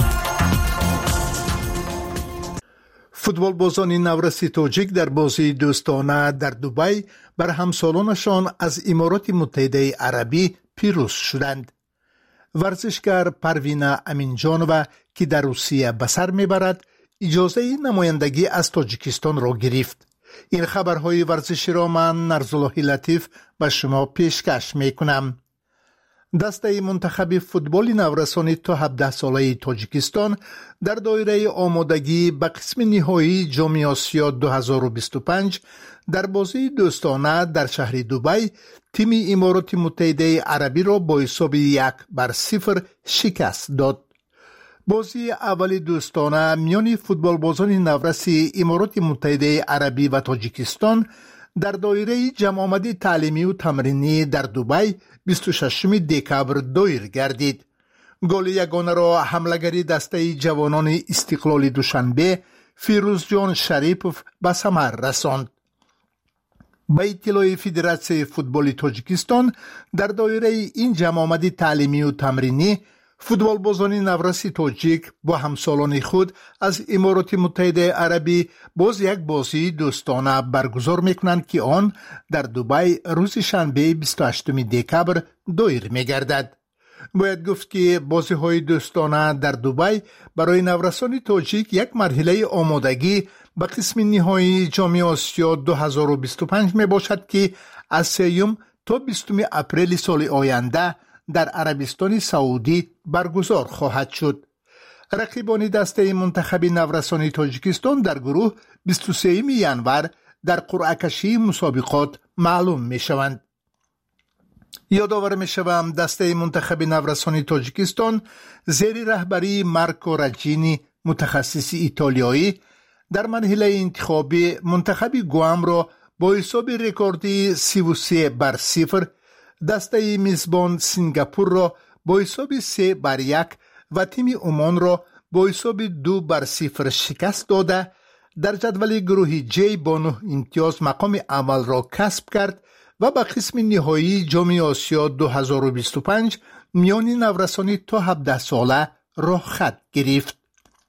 فوتبال بازان نورس تاجیک در بازی دوستانه در دبی بر همسالانشان از امارات متحده عربی پیروز شدند. ورزشگر پروینه امینجانова که در روسیه به سر میبرد اجازه نمایندگی از تاجیکستان را گرفت. این خبرهای ورزشی را من نرزالله لطیف به شما پیشکش میکنم. دسته منتخب فوتبال نورسان تا هفده ساله تاجیکستان در دایره آمادگی به قسم نهایی جام آسیا دو هزار و بیست و پنج در بازی دوستانه در شهر دبی تیم امارات متحده عربی را با حساب یک بر صفر شکست داد. بازی اول دوستانه میان فوتبال بازان نورس امارات متحده عربی و تاجیکستان در دایره جمع آمدی تعلیمی و تمرینی در دبی بیست و ششم دکبر دایر گردید. گل یگانه را حمله‌گری دسته جوانان استقلال دوشنبه فیروز جان شریپوف به ثمر رساند. به اطلاع فدراسیون فوتبال تاجیکستان در دایره این جمع آمدی تعلیمی و تمرینی فوتبال بازان نورس تاجیک با همسالان خود از امارات متحده عربی باز یک بازی دوستانه برگزار میکنند که آن در دبی روز شنبه بیست و هشتم دکبر دایر میگردد. باید گفت که بازی های دوستانه در دبی برای نورسان تاجیک یک مرحله آمادگی به قسم نهایی جام آسیا دو هزار و بیست و پنج می باشد که از سوم تا بیستم اپریل سال آینده در عربستان سعودی برگزار خواهد شد. رقیبان دسته منتخب نورسان تاجیکستان در گروه بیست و سوم ژانویه در قرعه کشی مسابقات معلوم می شوند. یادآور می شوم دسته منتخب نورسان تاجیکستان زیر رهبری مارکو رجینی متخصص ایتالیایی در مرحله انتخابی منتخب گوام را با حساب رکوردی سی و سه بر صفر، دسته میزبان سنگاپور را با حساب سه بر یک و تیم عمان را با حساب دو بر صفر شکست داده در جدول گروه جی با نه امتیاز مقام اول را کسب کرد و به قسم نهایی جام آسیا دو هزار و بیست و پنج میان نورسان تا هفده ساله راه خط گرفت.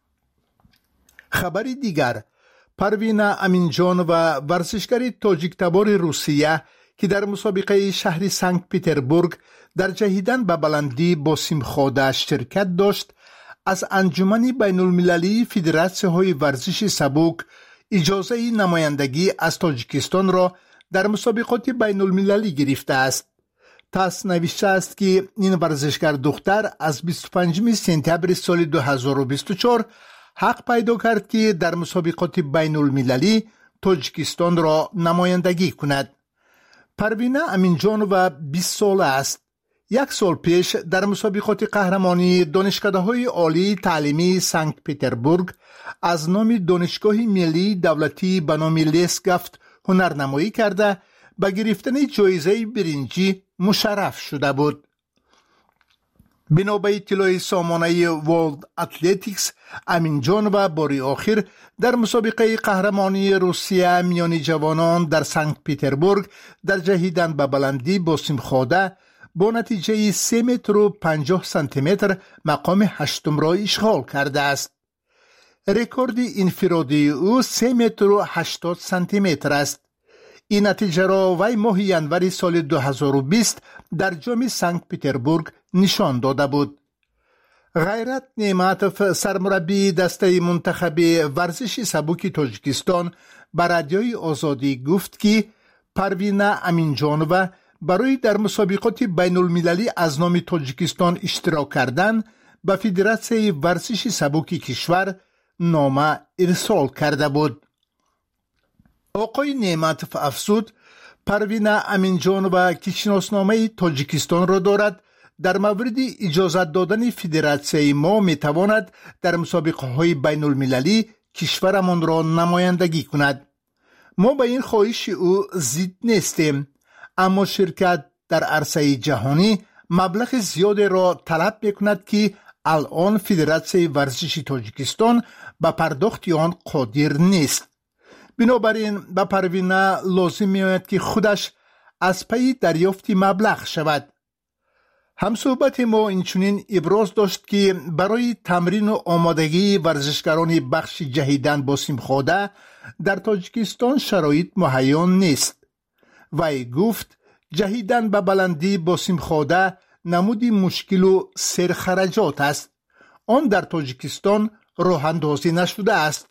خبر دیگر، پروینه امینجان و ورزشگر تاجیک تبار روسیه که در مسابقه شهر سنت پترزبورگ در جهیدن به بلندی با سیمخوده شرکت داشت، از انجمن بین المللی فدراسیون های ورزش سبک اجازه نمایندگی از تاجیکستان را در مسابقات بین المللی گرفته است. تاس نوشته است که این ورزشگر دختر از بیست و پنجم سپتامبر سال دو هزار و بیست و چهار حق پیدا کرد که در مسابقات بین المللی تاجیکستان را نمایندگی کند. پروینه امینجانova بیست ساله است. یک سال پیش در مسابقات قهرمانی دانشکده‌های عالی تعلیمی سنت پترزبورگ از نام دانشگاه ملی دولتی به نام لسگافت هنرنمایی کرده به گرفتن جایزه برنجی مشرف شده بود. بنا به اطلاع سامانه ورلد اتلتیکس، امینجانova باری آخر در مسابقه قهرمانی روسیه میان جوانان در سنت پترزبورگ در جهیدن به بلندی با سیمخوده با نتیجه سه متر و پنجاه سانتی متر مقام هشتم را اشغال کرده است. رکورد انفرادی او سه متر و هشتاد سانتی متر است. این نتیجه را وی ماه ینور سال دو هزار و بیست در جام سنت پتربورگ نشان داده بود. غیرت نعمتوف سرمربی دسته منتخب ورزش سبک تاجیکستان به رادیوی آزادی گفت که پروینه امینجانووا برای در مسابقات بین المللی از نام تاجیکستان اشتراک کردن به فدراسیون ورزش سبک کشور نامه ارسال کرده بود. آقای نعمتوف افزود پروینه امینجانووا که شناسنامه تاجیکستان را دارد در مورد اجازت دادن فدراسیون ما می تواند در مسابقه های بین المللی کشورمان را نمایندگی کند. ما به این خواهش او ضد نیستیم، اما شرکت در عرصه جهانی مبلغ زیاد را طلب می کند که الان فدراسیون ورزش تاجیکستان به پرداخت آن قادر نیست. بنابراین به پروینه لازم می آید که خودش از پی دریافت مبلغ شود. همصحبت ما اینچنین ابراز داشت که برای تمرین و آمادگی ورزشکاران بخش جهیدن با سیمخوده در تاجیکستان شرایط مهیا نیست. وی گفت جهیدن به بلندی با سیمخوده نمودی مشکل و سرخرجات است. آن در تاجیکستان راه اندازی نشده است.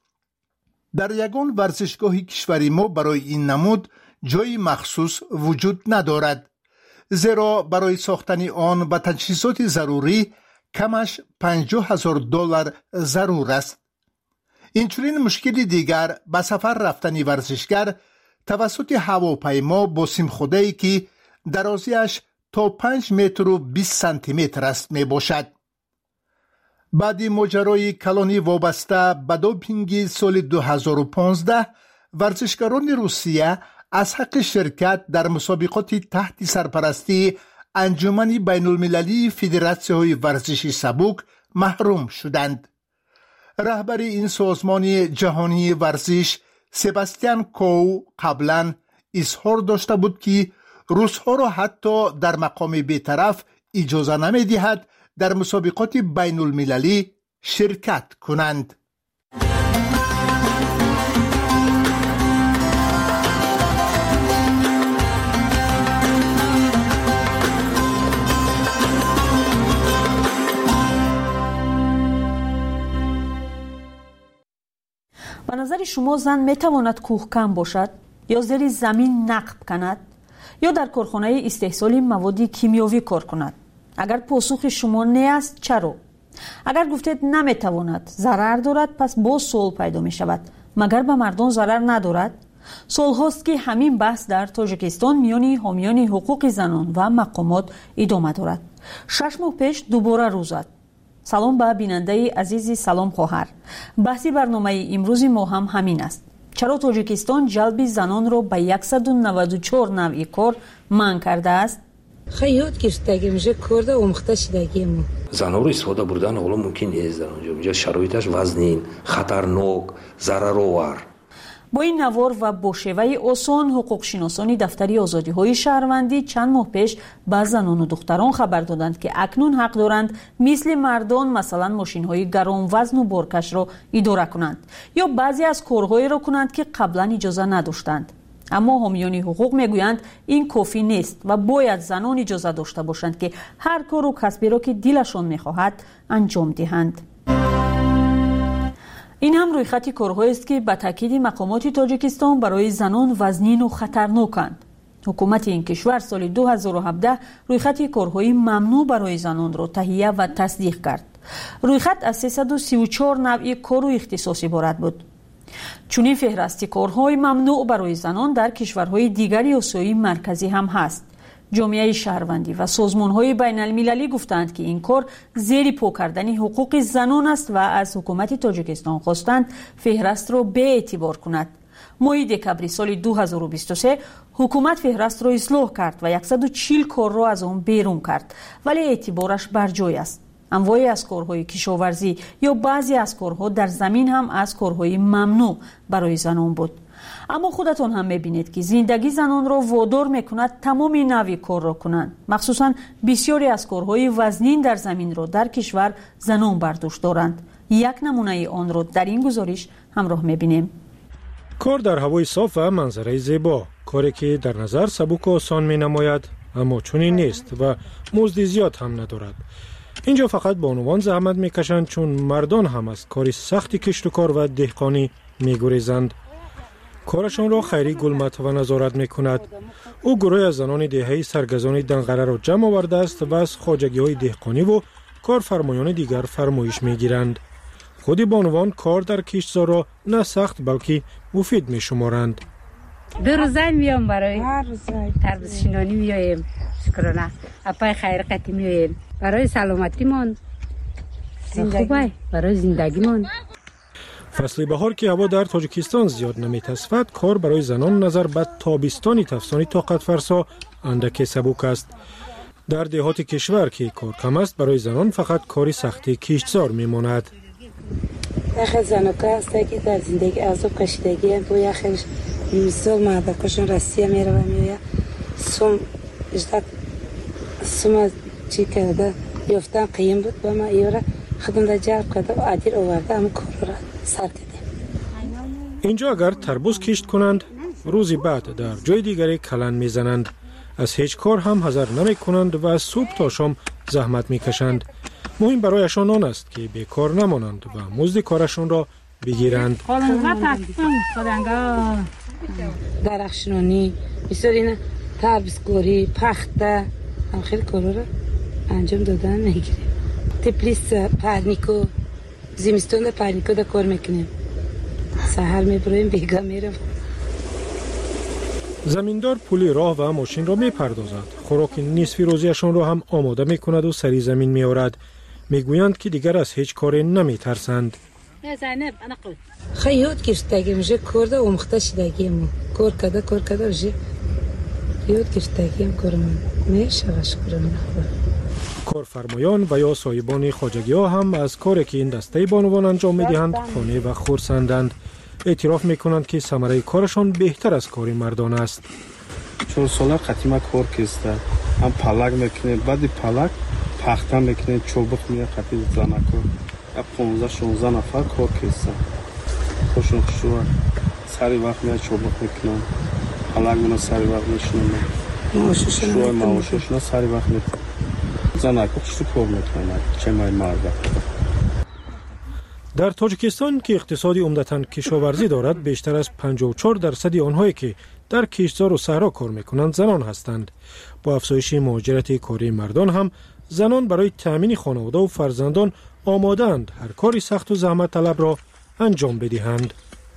در یگان ورزشگاه کشوری ما برای این نمود جای مخصوص وجود ندارد، زیرا برای ساختن آن و تجهیزات ضروری کمش پنجاه هزار دلار ضرور است. اینچنین مشکل دیگر به سفر رفتن ورزشگر توسط هواپیما با سیمخوده‌ای که درازیش تا پنج متر و بیست سانتی متر است می باشد. بعد ماجرای کلانی وابسته به دوپینگ سال دو هزار و پانزده، ورزشکاران روسیه از حق شرکت در مسابقات تحت سرپرستی انجمن بین المللی فدراسیون ورزش سبک محروم شدند. رهبر این سازمان جهانی ورزش سباستیان کو قبلا اظهار داشته بود که روس‌ها را حتی در مقام بی‌طرف اجازه نمی‌دهد در مسابقات بین المللی شرکت کنند. به نظر شما زن میتواند کوهکن باشد یا زیر زمین نقب کند یا در کارخانه استحصال مواد کیمیاوی کار کند؟ اگر پاسخ شما نه است چرا؟ اگر گفتید نمیتواند، ضرر دارد، پس باز سوال پیدا می شود مگر به مردم ضرر ندارد؟ سال هاست که همین بحث در تاجیکستان میان حامیان حقوق زنان و مقامات ادامه دارد. شش ماه پیش دوباره روز زد. سلام به بیننده عزیزی، سلام خواهر. بحثی برنامه امروز ما هم همین است. چرا تاجیکستان جلب زنان را به صد و نود و چهار نوع کار منع کرده است؟ خیلی یاد گرفتگی میشه کرده آموخته شدگی ما. زنها رو استفاده بردن حالا ممکن نیست در اونجا. اینجا شرایطش وزنین، خطرناک، ضررآور. با این نوار و با شیوه آسان حقوق شناسانی دفتری آزادی های شهروندی چند ماه پیش به زنان و دختران خبر دادند که اکنون حق دارند مثل مردان مثلا ماشین های گران وزن و بارکش را اداره کنند یا بعضی از کارهایی را کنند که قبلا اجازه نداشتند. اما حامیان حقوق میگویند این کافی نیست و باید زنان اجازه داشته باشند که هر کار و کسبی را که دلشان میخواهد انجام دهند. این هم روی خط کارهایی است که به تاکید مقامات تاجیکستان برای زنان وزنین و خطرناکند. حکومت این کشور سال دو هزار و هفده روی خط کارهای ممنوع برای زنان را تهیه و تصدیق کرد. روی خط از سیصد و سی و چهار نوع کار و اختصاص عبارت بود. چنین فهرست کارهای ممنوع برای زنان در کشورهای دیگر آسیای مرکزی هم هست. جامعه شهروندی و سازمان‌های بین المللی گفتند که این کار زیر پا کردن حقوق زنان است و از حکومت تاجیکستان خواستند فهرست را به اعتبار کند. ماه دکبر سال دو هزار و بیست و سه حکومت فهرست را اصلاح کرد و صد و چهل کار را از آن بیرون کرد، ولی اعتبارش بر جای است. انواعی از کارهای کشاورزی یا بعضی از کارها در زمین هم از کارهای ممنوع برای زنان بود. اما خودتون هم میبینید که زندگی زنان را وادار میکند تمام نوع کار را کنند. مخصوصا بسیاری از کارهای وزنین در زمین را در کشور زنان برداشت دارند یک نمونه آن را در این گزارش همراه می‌بینیم. کار در هوای صاف و منظره زیبا، کاری که در نظر سبک و آسان می‌نماید، اما چنین نیست و مزد زیاد هم ندارد. اینجا فقط بانوان زحمت میکشند چون مردان هم از کار سخت کشت و کار و دهقانی میگریزند. کارشان را خیری گلمت و نظارت میکند. او گروه از زنان دهه‌ای سرگزان دنقره را جمع آورده است و از خواجگی‌های دهقانی و کارفرمایان دیگر فرمایش میگیرند. خود بانوان کار در کشتزار را نه سخت بلکه مفید میشمارند. دو روزه میام برای تربیت شینانی میایم، شکرانه اپای خیر قتی میایم برای سلامتیمان، خوبه برای زندگیمان. فصل بهار که هوا در تاجیکستان زیاد نمیتصفد، کار برای زنان نظر به تابستانی تفسانی طاقت فرسا اندک سبک است. در دهات کشور که کار کم است، برای زنان فقط کاری سختی کشتزار میماند. یخ زنکا است که در زندگی عذاب کشیدگی بو یخش مثال مادرکشون راستی میره و میویا سوم اجداد سوم چی کرده یفتن قیم بود با ما ایورا خدم در جرب کرده و عدیر آورده هم کار را سر کردیم. اینجا اگر تربوز کشت کنند، روزی بعد در جای دیگری کلن میزنند. از هیچ کار هم حذر نمی کنند و از صبح تا شام زحمت میکشند. مهم برایشان آن است که بیکار نمانند و مزد کارشان را بگیرند. درخشنانی، بسیار اینه تربیزگوری، پخته، هم خیلی کارا را انجام دادن میگیریم. تپلیس پرنیکو، زمستون در پرنیکو در کار میکنیم. سحر میبرویم بیگا میرم. زمیندار پولی راه و ماشین را میپردازد. خوراک نصف روزیشان را هم آماده میکند و سری زمین میآورد. میگویند که دیگر از هیچ کاری نمیترسند. خیلی یاد گرفتگی میشه کرده و مخته شدگیم کار کده کار کده میشه یاد گرفتگیم کارم میشه شکرم. کارفرمایان و یا صاحبان خواجگی ها هم از کاری که این دسته بانوان انجام میدهند خانه و خرسندند. اعتراف میکنند که ثمره کارشان بهتر از کار مردان است. چون سالا قدیما کار کسته هم پلک میکنه، بعد پلک پخته میکنه، چوبک میاد قدیم زنکو پانزده شانزده نفر کار کسته خوشون خوشون سری وقت میاد چوبک میکنن، پلک مینا سری وقت میشنن، شوی معاششون سری وقت میکنن، زنکو خوشون کار میکنن چه مای مرده. در تاجیکستان که اقتصادی عمدتاً کشاورزی دارد، بیشتر از پنجاه و چهار درصد آنهایی که در کشتزار و صحرا کار میکنند زنان هستند. با افزایش مهاجرت کاری مردان هم زنان برای تأمین خانواده و فرزندان آماده‌اند هر کاری سخت و زحمت طلب را انجام بدهند.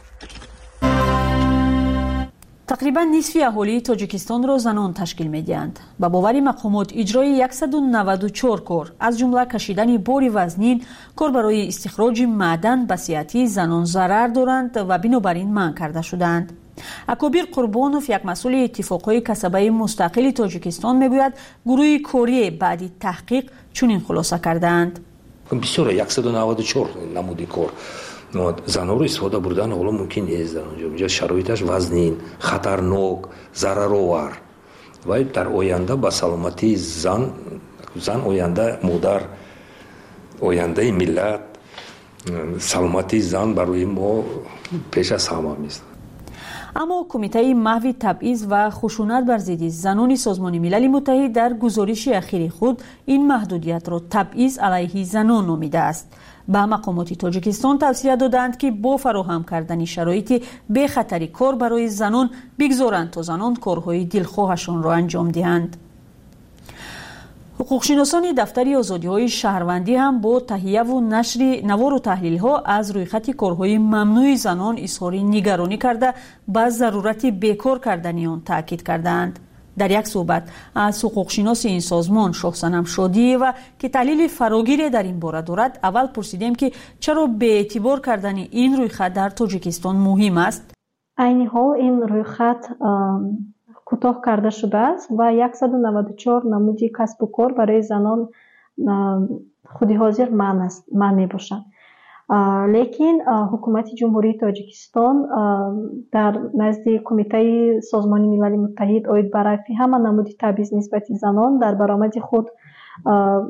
تقریبا نصف اهالی تاجیکستان را زنان تشکیل می‌دهند. با باور مقامات اجرای صد و نود و چهار کار از جمله کشیدن بار وزنین، کار برای استخراج معدن به صحت زنان ضرر دارند و بنابراین منع کرده شدند. اکابر قربانوف یک مسئول اتفاقهای کسبه مستقل تاجیکستان میگوید گروه کوری بعد تحقیق چنین خلاصه کردند. بسیار صد و نود و چهار نمودی کار زنها رو استفاده بردن حالا ممکن نیست. در اونجا شرایطش وزنین، خطرناک، ضررآور و در آینده با سلامتی زن زن آینده مادر، آینده ملت، سلامتی زن برای ما پیش از همه است. اما کمیته محو تبعیض و خشونت بر ضد زنان سازمان ملل متحد در گزارش اخیر خود این محدودیت را تبعیض علیه زنان نامیده است. به مقامات تاجیکستان توصیه دادند که با فراهم کردن شرایط بی خطری کار برای زنان بگذارند تا زنان کارهای دلخواهشان را انجام دهند. حقوقشناسان دفتر آزادی‌های شهروندی هم با تهیه و نشر نوار و تحلیل‌ها از رویخط کارهای ممنوع زنان اظهار نگرانی کرده به ضرورت بیکار کردن آن تاکید کردند. در یک صحبت از حقوقشناس این سازمان شاهصنم شادی و که تحلیل فراگیر در این باره دارد، اول پرسیدیم که چرا به اعتبار کردن این رویخط در تاجیکستان مهم است. عین حال این رویخط کوتاه کرده شده است و صد و نود و چهار نمودی کسب و کار برای زنان خودی حاضر من است من می باشند. لیکن حکومت جمهوری تاجیکستان در نزد کمیته سازمان ملل متحد اوید برای همه نمودی تبعیض نسبت زنان در برآمد خود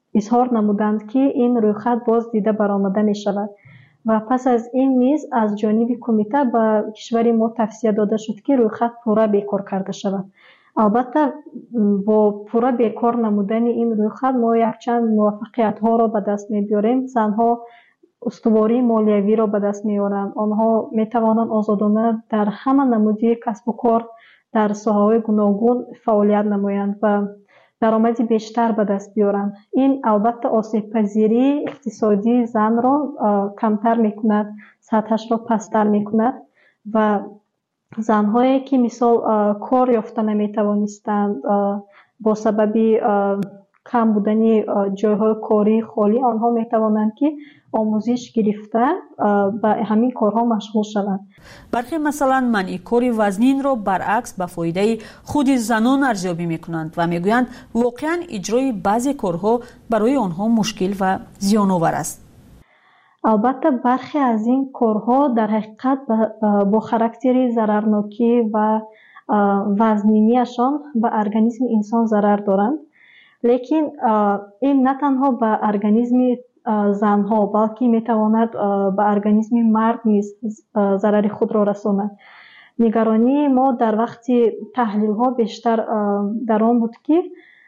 اظهار نمودند که این رویخط باز دیده برآمده می شود و پس از این نیز از جانب کمیته به کشور ما توصیه داده شد که رویخط پورا بیکار کرده شود. البته با پورا بیکار نمودن این رویخط ما یک چند موفقیت ها را به دست می بیاریم. زنها استواری مالیوی را به دست می آورند. آنها می توانند آزادانه در همه نمودی کسب و کار در ساحه‌های گوناگون فعالیت نمایند و درآمدی بیشتر به دست بیارند. این البته آسیب پذیری اقتصادی زن را کمتر می کند، سطحش را پستر می کند و زنهایی که مثال کار یافته نمی توانستند با سبب کم بودن جایهای کاری خالی، آنها می توانند که آموزش گرفته به همین کارها مشغول شوند. برخی مثلا منع کار وزنین را برعکس به فایده خود زنان ارزیابی میکنند و میگویند واقعا اجرای بعضی کارها برای آنها مشکل و زیان‌آور است. البته برخی از این کارها در حقیقت با خاراکتر ضررناکی و وزنینیشان به ارگانیسم انسان ضرر دارند، لیکن این نه تنها به ارگانیسم زنها بلکه میتواند به ارگانیسم مرد نیز ضرر خود را رساند. نگرانی ما در وقت تحلیل ها بیشتر در آن بود که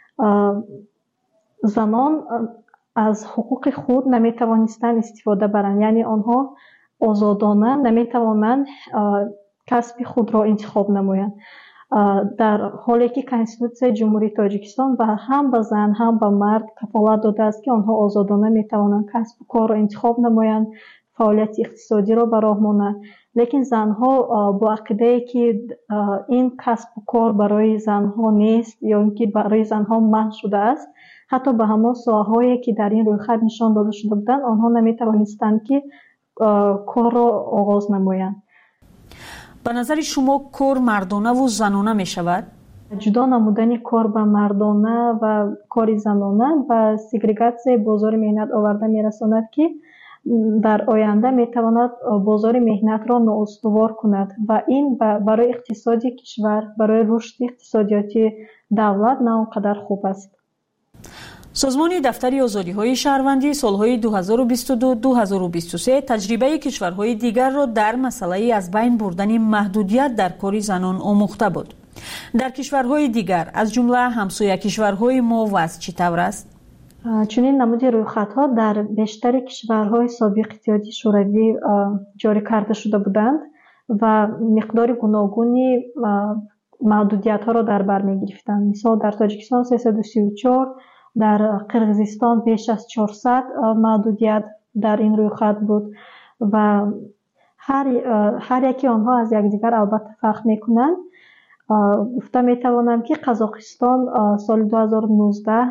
زنان از حقوق خود نمیتوانستند استفاده برند، یعنی آنها آزادانه نمیتوانند کسب خود را انتخاب نمایند، در حالی که کنستیتوسیون جمهوری تاجیکستان و هم به زن هم به مرد کفالت داده است که آنها آزادانه میتوانند کسب و کار را انتخاب نمایند، فعالیت اقتصادی را به راه مانند. لیکن زنها با عقیده که این کسب و کار برای زنها نیست یا اینکه برای زنها منع شده است، حتی به همان ساحه‌هایی که در این رویخط نشان داده شده بودند آنها نمیتوانستند که کار را آغاز نمایند. به نظر شما کار مردانه و زنانه می شود؟ جدا نمودن کار به مردانه و کار زنانه و سگریگاسیون بازار مهنت آورده می رساند که در آینده می تواند بازار مهنت را نااستوار کند و این برای اقتصادی کشور، برای رشد اقتصادیاتی دولت نه آنقدر خوب است. سازمان دفتر آزادی‌های شهروندی سالهای دو هزار و بیست و دو تا دو هزار و بیست و سه تجربه کشورهای دیگر را در مسئله از بین بردن محدودیت در کار زنان آموخته بود. در کشورهای دیگر از جمله همسایه کشورهای ما وضع چطور است؟ چنین نمود رویخط‌ها در بیشتر کشورهای سابق اتحادیه شوروی جاری کرده شده بودند و مقدار گوناگونی محدودیت‌ها را در بر می‌گرفتند. مثلا در تاجیکستان سیصد و سی و چهار، در قرقیزستان بیش از چهارصد محدودیت در این رویخط بود و هر هر یکی آنها از یکدیگر البته فرق میکنند. گفته میتوانم که قزاقستان سال دو هزار و نوزده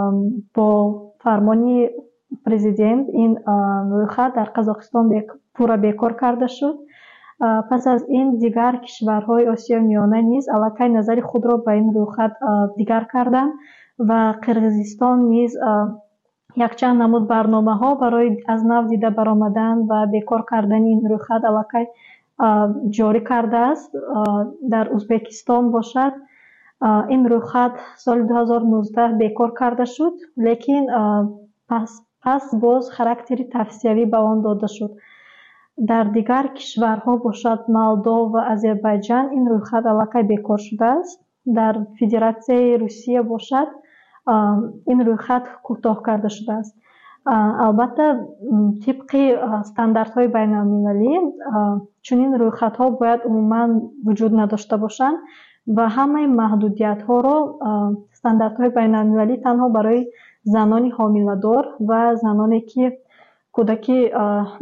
با فرمان پرزیدنت این رویخط در قزاقستان پورا بیکار کرده شد. پس از این دیگر کشورهای آسیا میانه نیز الکی نظر خود را به این رویخط دیگر کردند و قرقیزستان نیز یک چند نمود برنامه ها برای از نو دیده برآمدن و بیکار کردن این رویخط الکی جاری کرده است. در ازبکستان باشد این رویخط سال دو هزار و نوزده بیکار کرده شد، لیکن پس پس باز خاراکتری توصیوی به آن داده شد. در دیگر کشورها باشد مولدو و آذربایجان این رویخط الکی بیکار شده است. در فدراسیون روسیه باشد این رویخط کوتاه کرده شده است. البته طبق استانداردهای بین المللی چنین رویخط ها باید عموما وجود نداشته باشند و همه محدودیت ها را استانداردهای بین المللی تنها برای زنان حامله‌دار و زنانی که کودکی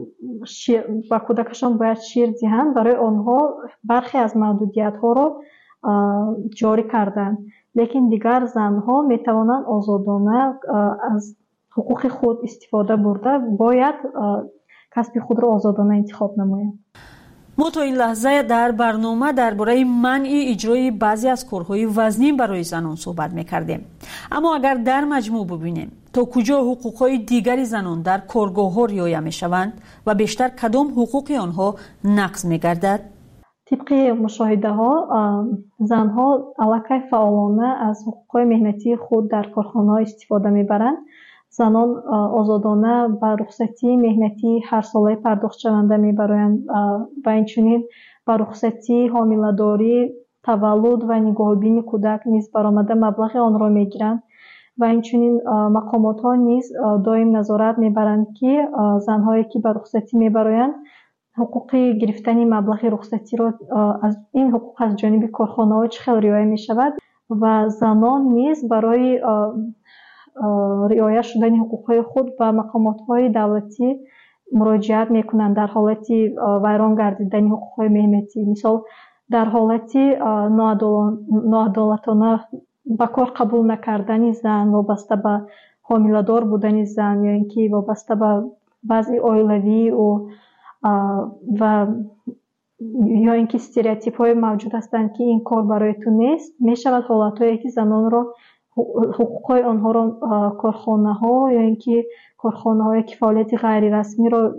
و کودکشان باید شیر دهند برای آنها برخی از محدودیت ها را جاری کردند، لیکن دیگر زنها می توانند آزادانه از حقوق خود استفاده برده باید کسب خود را آزادانه انتخاب نمایند. ما تا این لحظه در برنامه درباره منع اجرای بعضی از کارهای وزنی برای زنان صحبت می‌کردیم. اما اگر در مجموع ببینیم تا کجا حقوق‌های دیگری زنان در کارگاه‌ها رعایت می‌شوند و بیشتر کدام حقوق آنها نقض می‌گردد؟ طبق مشاهده ها زنها الکی فعالانه از حقوق مهنتی خود در کارخانه استفاده میبرند. زنان آزادانه به رخصتی مهنتی هر ساله پرداخت شونده میبرند و اینچنین به رخصتی حامله‌داری، تولد و نگاهبینی کودک نیز برآمده مبلغ آن را میگیرند و اینچنین مقامات ها نیز دائم نظارت میبرند که زنهایی که به رخصتی میبرند حقوق گرفتن مبلغ رخصتی را از این حقوق از جانب کارخانه ها چه خیلی رعایت می شود و زنان نیز برای رعایت شدن حقوق خود به مقامات های دولتی مراجعت میکنند در حالت ویران گردیدن حقوق مهنتی. مثال در حالت ناعدالتانه به کار قبول نکردن زن وابسته به حامله‌دار بودن زن یا اینکه وابسته به بعضی اویلوی و و یا اینکه استریوتیپ های موجود هستند که این کار برای تو نیست، می شود حالت هایی که زنان را حقوق های آنها را کارخانه ها یا اینکه کارخانه های که فعالیت غیر رسمی را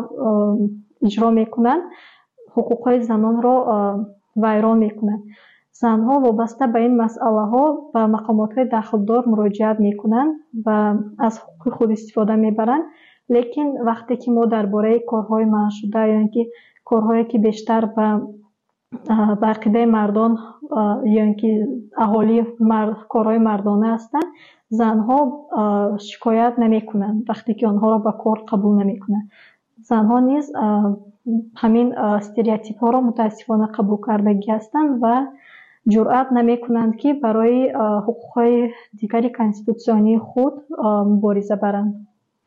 اجرا می کنند حقوق های زنان را ویران می کنند. زنها وابسته به این مسئله ها به مقامات های دخلدار مراجعت می کنند و از حقوق خود استفاده می برند. لیکن وقتی که ما درباره کارهای منع شده یا اینکه کارهایی که بیشتر به عقیده مردان یا اینکه اهالی مرد، کارهای مردانه هستند، زنها شکایت نمی کنند وقتی که آنها را به کار قبول نمی کنند. زنها نیز همین استریوتیپ ها را متاسفانه قبول کردگی هستند و جرأت نمی کنند که برای حقوق دیگر کانستیتوسیونی خود مبارزه برند.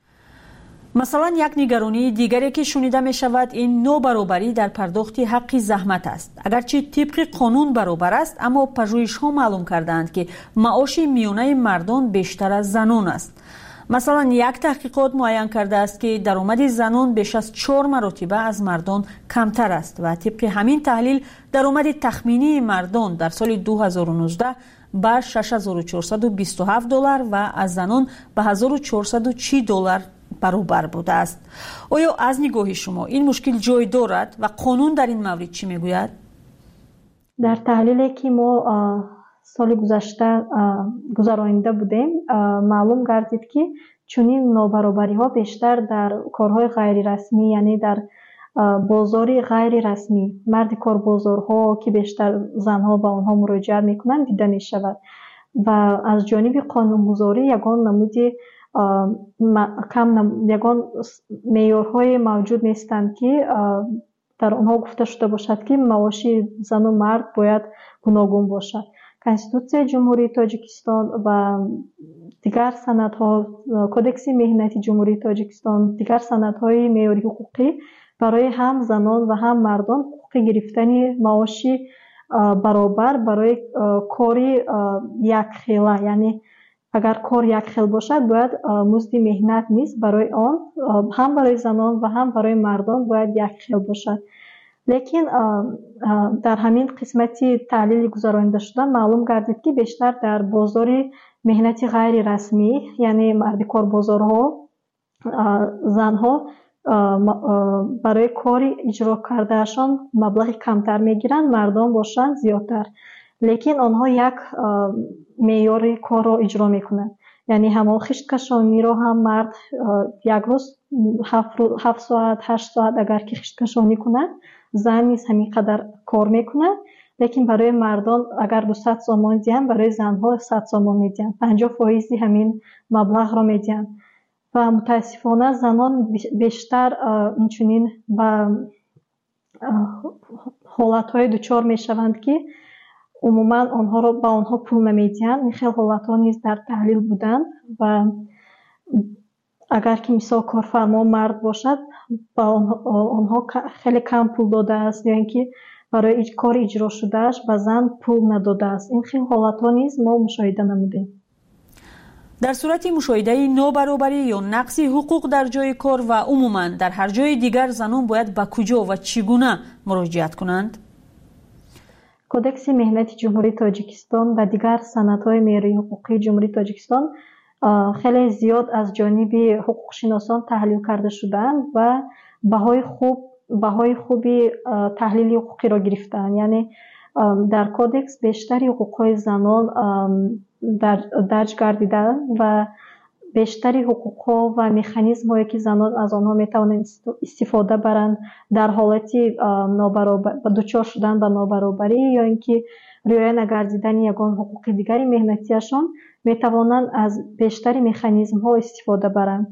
مثلا یک نگرانی دیگری که شنیده می شود این نوبرابری در پرداخت حق زحمت است. اگرچه طبق قانون برابر است، اما پژوهش ها معلوم کردند که معاش میانه مردان بیشتر از زنان است. مثلا یک تحقیقات معین کرده است که درآمد زنان بیش از چهار مرتبه از مردان کمتر است و طبق همین تحلیل درآمد تخمینی مردان در سال دو هزار و نوزده به شش هزار و چهارصد و بیست و هفت دلار و از زنان به هزار و چهارصد و چهل دلار برابر بوده است. آیا از نگاه شما این مشکل جای دارد و قانون در این مورد چی میگوید؟ در تحلیلی که ما سال گذشته گذرانیده بودیم معلوم گردید که چنین نابرابری ها بیشتر در کارهای غیر رسمی، یعنی در بازاری غیر رسمی، مرد کار بازارها که بیشتر زنها به آنها مراجعت میکنند دیده می شود و از جانب قانونگذاری یگان نمودی کم یگان معیارهای موجود نیستند که در آنها گفته شده باشد که معاش زن و مرد باید گوناگون باشد. کنستیتوسیون جمهوری تاجیکستان و دیگر سندها، کدکس مهنتی جمهوری تاجیکستان، دیگر سندهای معیاری حقوقی برای هم زنان و هم مردان حقوق گرفتن معاش برابر برای کاری یک خیله، یعنی اگر کار یک خیل باشد باید مزد مهنت نیست برای آن هم برای زنان و هم برای مردان باید یک خیل باشد. لیکن در همین قسمتی تحلیل گذرانیده شدن معلوم گردید که بیشتر در بازار مهنتی غیر رسمی، یعنی مرد کار بازارها، زنها برای کاری اجرا کردهشان مبلغ کمتر میگیرند، مردان باشند زیادتر، لیکن آنها یک معیار کار را اجرا میکنند. یعنی همون خشت کشانی را هم مرد یک روز هفت ساعت هشت ساعت اگر که خشت کشانی کنند، زن نیز همین قدر کار میکنند، لیکن برای مردان اگر دویست سوم میدهند برای زنها صد سوم میدهند، پنجاه فیصد همین مبلغ را میدهند و متاسفانه زنان بیشتر اینچنین به حالتهای دچار میشوند که عموما آنها را به آنها پول نمیدهند. این خیلی حالتها نیز در تحلیل بودند و اگر که مثال کارفرما مرد باشد با آنها خیلی کم پول داده است یا اینکه برای کار اجرا شدهش به زن پول نداده است. این خیلی حالتها نیز ما مشاهده نمودیم. در صورت مشاهده نابرابری یا نقص حقوق در جای کار و عموما در هر جای دیگر زنان باید به کجا و چگونه مراجعت کنند؟ کدکس مهنتی جمهوری تاجیکستان و دیگر سندهای معیاری حقوقی جمهوری تاجیکستان خیلی زیاد از جانب حقوق شناسان تحلیل کرده شدند و بهای خوب بهای خوبی تحلیل حقوقی را گرفتند. یعنی در کدکس بیشتری حقوقهای زنان در درج گردیده و بیشتری حقوق‌ها و مکانیزم‌هایی که زنان از آنها می‌توانند استفاده برند در حالتی نابرابر دچار شدن به نابرابری یا اینکه رعایت نگردیدن یگان حقوق دیگری مهنتیشان می‌توانند از بیشتری مکانیزم‌ها استفاده برند.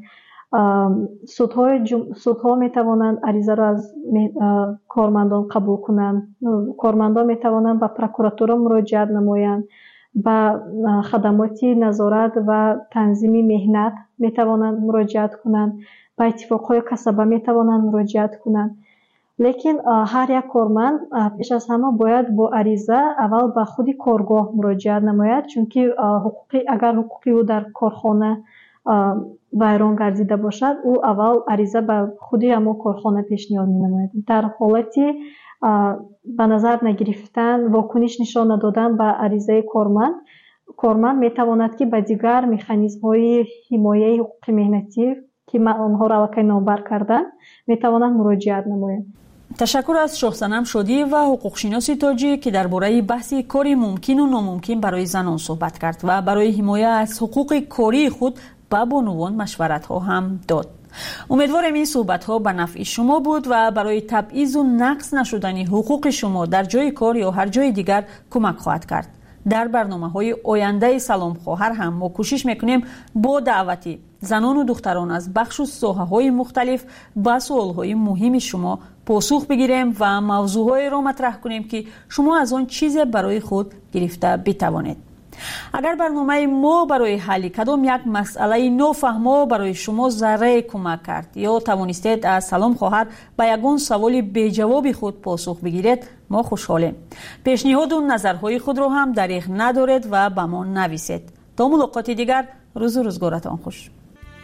سودهای جم... سودها می‌توانند عریضه را از کارمندان قبول کنند. کارمندان می‌توانند به پروکوراتور مراجعه نمایند. به خدمات نظارت و تنظیم مهنت می‌توانند مراجعت کنند. به اتفاقهای کسبه می‌توانند مراجعت کنند. لیکن هر یک کارمند پیش از همه باید با عریضه اول به خود کارگاه مراجعت نماید، چون که حقوقی اگر حقوقی او در کارخانه ویران گردیده باشد او اول عریضه به خود همون کارخانه پیشنهاد می‌نماید. در حالتی به نظر نگرفتن واکنش نشان ندادن به عریضه کارمند کارمند می‌تواند که به دیگر مکانیزم‌های حمایت حقوق مهنتی که آنها را واقعا نابر کردن می‌تواند مراجعت نماید. تشکر از شاهصنم شادی و حقوقشناس تاجی که درباره بحث کاری ممکن و ناممکن برای زنان صحبت کرد و برای حمایت از حقوق کاری خود به بانوان مشورت‌ها هم داد. امیدوارم این صحبت‌ها به نفع شما بود و برای تبعیض و نقص نشدن حقوق شما در جای کار یا هر جای دیگر کمک خواهد کرد. در برنامه‌های آینده سلام خواهر هم ما کوشش می‌کنیم با دعوتی زنان و دختران از بخش و ساحه‌های مختلف به سوال‌های مهم شما پاسخ بگیریم و موضوع‌هایی را مطرح کنیم که شما از آن چیز برای خود گرفته بتوانید. اگر برنامه ما برای حل کدام یک مسئله نافهمه برای شما ذره کمک کرد یا توانستید از سلام خواهر به یگان سوال بی جواب خود پاسخ بگیرید ما خوشحالیم. پیشنهاد و نظرهای خود را هم دریغ ندارید و به ما نویسید. تا ملاقات دیگر روز و روزگارتان خوش.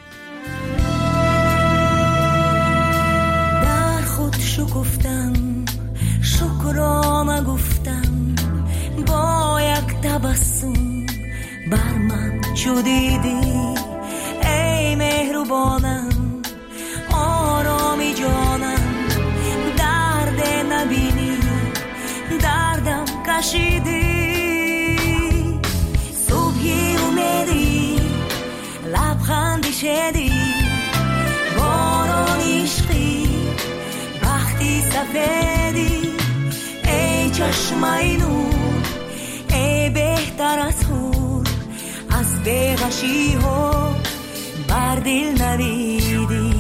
در خود شکفتم شکرانه گفتم با یک تبسم بر من چو دیدی ای مهربانم آرامی جانم درد نبینی دردم کشیدی صبحی امیدی لبخندی شدی باران عشقی بختی سفیدی ای چشمای نور ای بهتر از هور از بیغشی ها بر دل ندیدی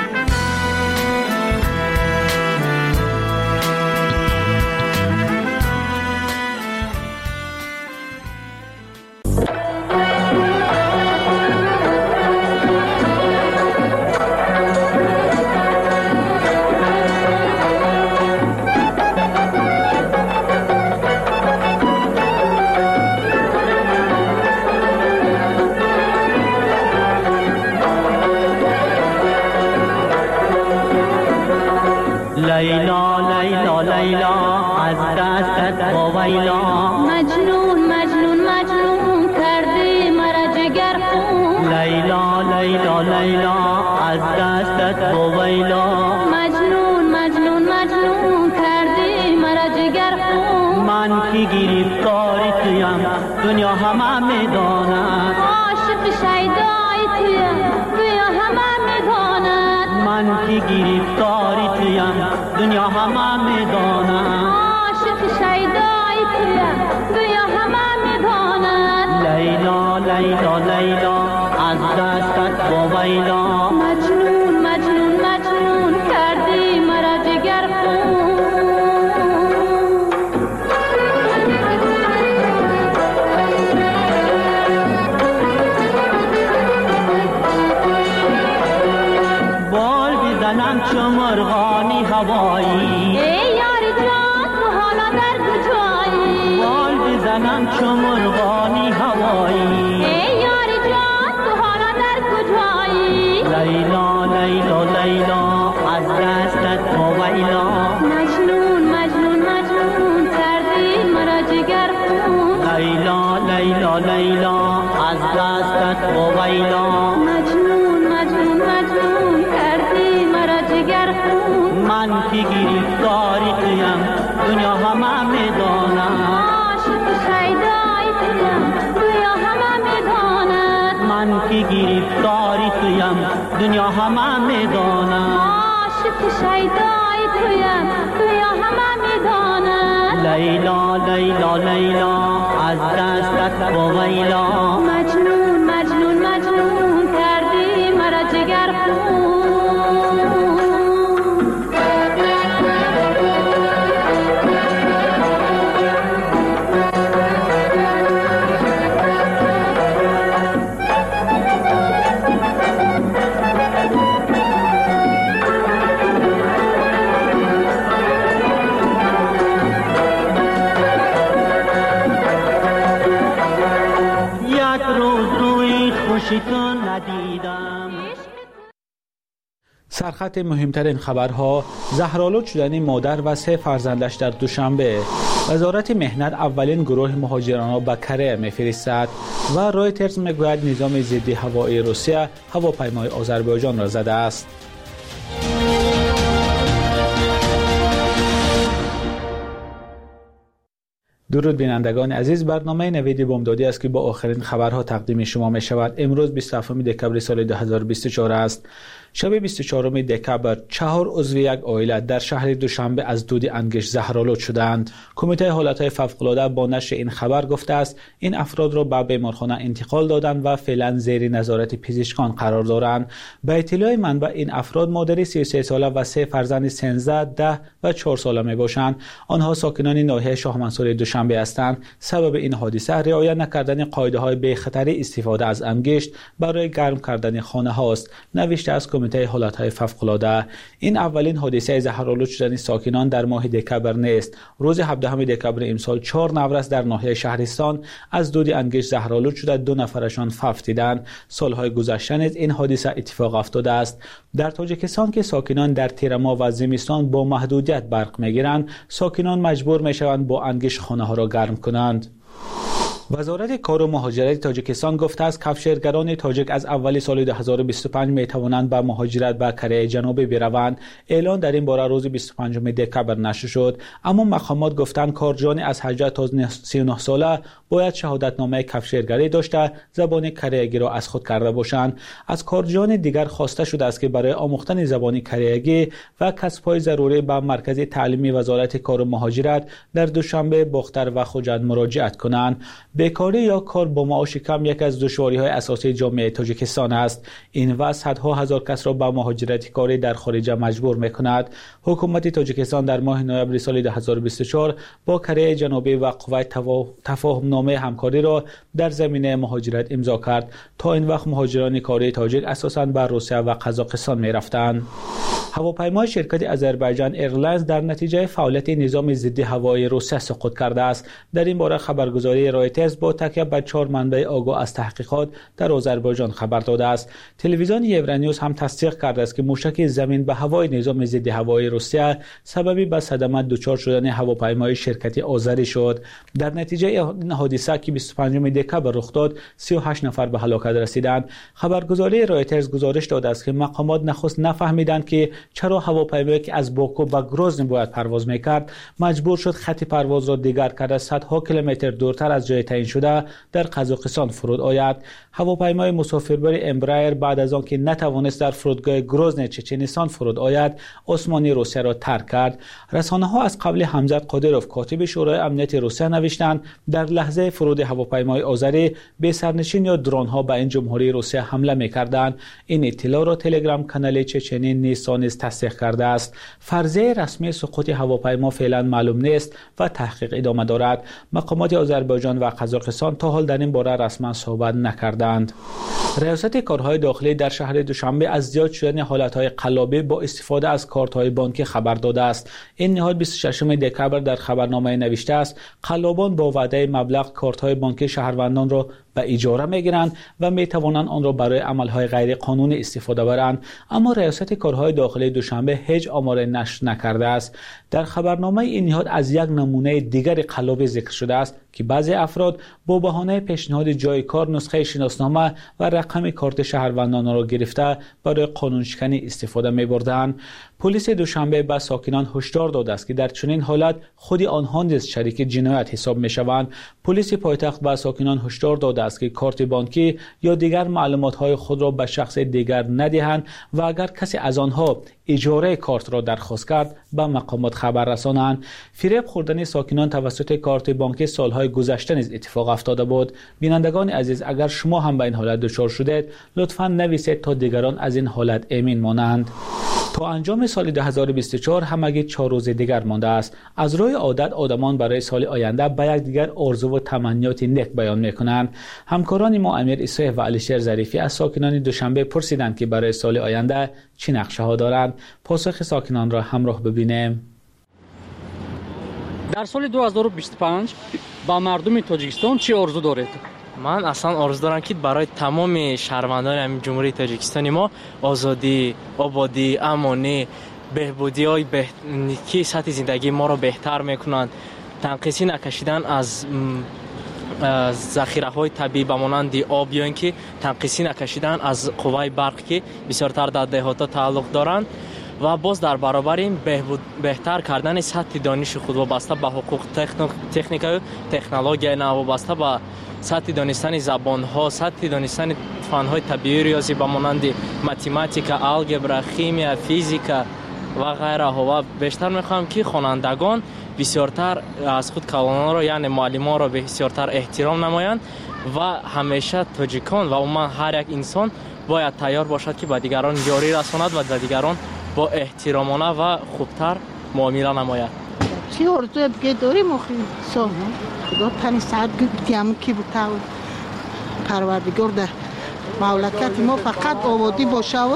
لیلا لیلا لیلا از دستت ویلا مجنون مجنون مجنون کردی مرا جگر خون لیلا لیلا لیلا از دستت ویلا مجنون مجنون مجنون کردی مرا جگر خون من که گرفتار تویم دنیا همه میداند عاشق شیدای تویم دنیا همه میداند من که گرفتار تویم دنیا همه میداند عاشق شیدای تویم دنیا همه میداند لیلا لیلا لیلا از دستت با ویلا مجنون مجنون مجنون کردی مرا جگر خون بال بزنم چو مرغانی هوایی ای یار جان تو حالا در کجایی بال بزنم چو مرغانی هوایی ای یار جان تو حالا در کجایی لیلا لیلا لیلا از دستت با ویلا مجنون مجنون مجنون کردی مرا جگر خون لیلا لیلا لیلا از دستت با ویلا مجنون مجنون مجنون کردی مرا جگر خون من که گرفتاری تویم دنیا همه میداند عاشق شیدای تویم دنیا همه میداند من من که گرفتاری تویم دنیا همه میدانم عاشق شیدای تویم دنیا همه میدانم لیلا لیلا لیلا از دستت با ویلا مجنون مجنون مجنون کردی مرا جگر خون سرخط مهمترین خبرها: زهرآلود شدن مادر و سه فرزندش در دوشنبه. وزارت مهنت اولین گروه مهاجران را به کره میفرستد و رایترز میگوید نظام ضد هوایی روسیه هواپیمای آذربایجان را زده است. درود بینندگان عزیز، برنامه نوید بامدادی است که با آخرین خبرها تقدیم شما می شود. امروز بیست و هفتم دکبر سال دو هزار و بیست و چهار است. شب بیست و چهارم دکبر چهار عضو یک عائله در شهر دوشنبه از دود انگشت زهرآلود شدند. کمیته حالتهای فوق‌العاده با نشر این خبر گفته است این افراد را به بیمارخانه انتقال دادند و فعلا زیر نظارت پزشکان قرار دارند. به اطلاع منبع این افراد مادری سی و سه ساله و سه فرزند سیزده، ده و چهار ساله می باشند. آنها ساکنان ناحیه شاه منصور دوشنبه هستند. سبب این حادثه رعایت نکردن قاعده‌های بی خطری استفاده از انگشت برای گرم کردن خانه هاست، نوشته از کمیته حالتهای فوق‌العاده. این اولین حادثه زهرآلود شدن ساکنان در ماه دکبر نیست. روز هفدهم دکبر امسال چهار نورس در ناحیه شهرستان از دود انگشت زهرآلود شده دو نفرشان فوت دیدند. سالهای گذشته نیز این حادثه اتفاق افتاده است. در تاجیکستان که ساکنان در تیرما و زمستان با محدودیت برق میگیرند، ساکنان مجبور میشوند با انگشت خانه ها را گرم کنند. وزارت کار و مهاجرت تاجیکستان گفته است کفشگران تاجیک از اول سال دو هزار و بیست و پنج می توانند به مهاجرت به کره جنوبی بروند. اعلان در این باره روز بیست و پنجم دکبر نشر شد، اما مقامات گفتند کارجویان از هجده تا سی و نه ساله باید شهادتنامه کفشگری داشته زبان کره‌ای را از خود کرده باشند. از کارجویان دیگر خواسته شده است که برای آموختن زبان کره‌ای و کسب‌های ضروری به مرکز تعلیمی وزارت کار و مهاجرت در دوشنبه، باختر و خوجند مراجعت کنند. بیکاری یا کار با معاش کم یکی از دشواری‌های اساسی جامعه تاجیکستان است. این وضع صدها هزار کس را به مهاجرت کاری در خارج مجبور می‌کند. حکومت تاجیکستان در ماه نوامبر سال دو هزار و بیست و چهار با کره جنوبی و قوت تفاهم نامه همکاری را در زمینه مهاجرت امضا کرد. تا این وقت مهاجران کاری تاجیک اساساً به روسیه و قزاقستان می‌رفتند. هواپیمای شرکت آذربایجان ایرلاینز در نتیجه فعالیت نظام ضد هوایی روسیه سقوط کرده است. در این باره خبرگزاری رایترز با تکیه بر چهار منبع آگاه از تحقیقات در آذربایجان خبر داده است. تلویزیون یورانیوس هم تصدیق کرده است که موشک زمین به هوای نظام ضد هوایی روسیه سببی به صدمه دچار شدن هواپیمای شرکت آذری شد. در نتیجه این حادثه که بیست و پنجم دکبر رخ داد، سی و هشت نفر به هلاکت رسیدند. خبرگزاری رایترز گزارش داده است که مقامات نخست نفهمیدند که چرا هواپیمایی که از باکو به گروزن باید پرواز میکرد مجبور شد خط پرواز را دیگر کرده صدها کیلومتر دورتر از جای تعیین شده در قزاقستان فرود آید. هواپیمای مسافربر امبرایر بعد از آنکه نتوانست در فرودگاه گروزن چچنستان فرود آید، آسمانی روسیه را ترک کرد. رسانه ها از قبل حمزت قادروف کاتب شورای امنیت روسیه نوشتند در لحظه فرود هواپیمای آذری به سرنشین یا درون ها به این جمهوری روسیه حمله میکردند. این اطلاع را تلگرام کانال چچنی نیسان تصدیق کرده است. فرضیه رسمی سقوط هواپیما فعلا معلوم نیست و تحقیق ادامه دارد. مقامات آذربایجان و قزاقستان تا حال در این باره رسما صحبت نکردند. ریاست کارهای داخلی در شهر دوشنبه از زیاد شدن حالتهای قلابی با استفاده از کارت‌های بانکی خبر داده است. این نهاد بیست و ششم دکبر در خبرنامه نوشته است قلابان با وعده مبلغ کارت‌های بانکی شهروندان را به اجاره میگیرند و میتوانند آن را برای عملهای غیر قانونی استفاده برند، اما ریاست کارهای داخلی دوشنبه هیچ آمار نشر نکرده است. در خبرنامه این نهاد از یک نمونه دیگر قلابی ذکر شده است که بعضی افراد با بهانه پیشنهاد جای کار، نسخه شناسنامه و رقم کارت شهروندان را گرفته برای قانونشکنی استفاده می‌بردند. پلیس دوشنبه به ساکنان هشدار داده است که در چنین حالت خود آنها نیز شریک جنایت حساب می‌شوند. پلیس پایتخت به ساکنان هشدار داده است که کارت بانکی یا دیگر معلومات‌های خود را به شخص دیگر ندهند و اگر کسی از آنها اجاره کارت را درخواست کرد به مقامات خبر رسانند. فریب خوردن ساکنان توسط کارت بانکی سالهای گذشته نیز اتفاق افتاده بود. بینندگان عزیز، اگر شما هم به این حالت دچار شدید لطفاً نویسید تا دیگران از این حالت امین مانند. تا انجام سال دو هزار و بیست و چهار همگی چهار روز دیگر مانده است. از روی عادت آدمان برای سال آینده به یکدیگر آرزو و تمنیات نیک بیان میکنند. همکاران ما امیر عیسی و علیشیر ظریفی از ساکنان دوشنبه پرسیدند که برای سال آینده چه نقشه ها دارند. پاسخ ساکنان را همراه ببینیم. در سال دو هزار و بیست و پنج با مردم تاجیکستان چه آرزو دارید؟ من اصلا آرزو دارم که برای تمام شهروندان همین جمهوری تاجیکستان ما آزادی، آبادی، امانی، بهبودی های به... که سطح زندگی ما را بهتر میکنند. تنقیصی نکشیدن از ذخیره های طبیعی به مانند آب یا اینکه تنقیصی نکشیدن از قوه برق که بسیارتر در دهات تعلق دارند و باز در برابر این بهبود بهتر کردن سطح دانش خود وابسته به حقوق تکنیک و تکنولوژی نو وابسته به سطح دانستن زبان ها، سطح دانستن فن های طبیعی ریاضی به مانند متماتیک، الگبرا، شیمی، فیزیک و غیره ها. و بیشتر میخوام که خوانندگان بسیارتر از خود کلانان را یعنی معلمان را بسیارتر احترام نمایند و همیشه تاجیکان و عموما هر یک انسان باید تیار باشد که به دیگران یاری رساند و به دیگران با احترامانه و خوبتر معامله نماید. چی آرزوی بگه داریم آخری سال خدا تنی ساعت گم کی بوده پروردگار در مملکت ما فقط آبادی باشه و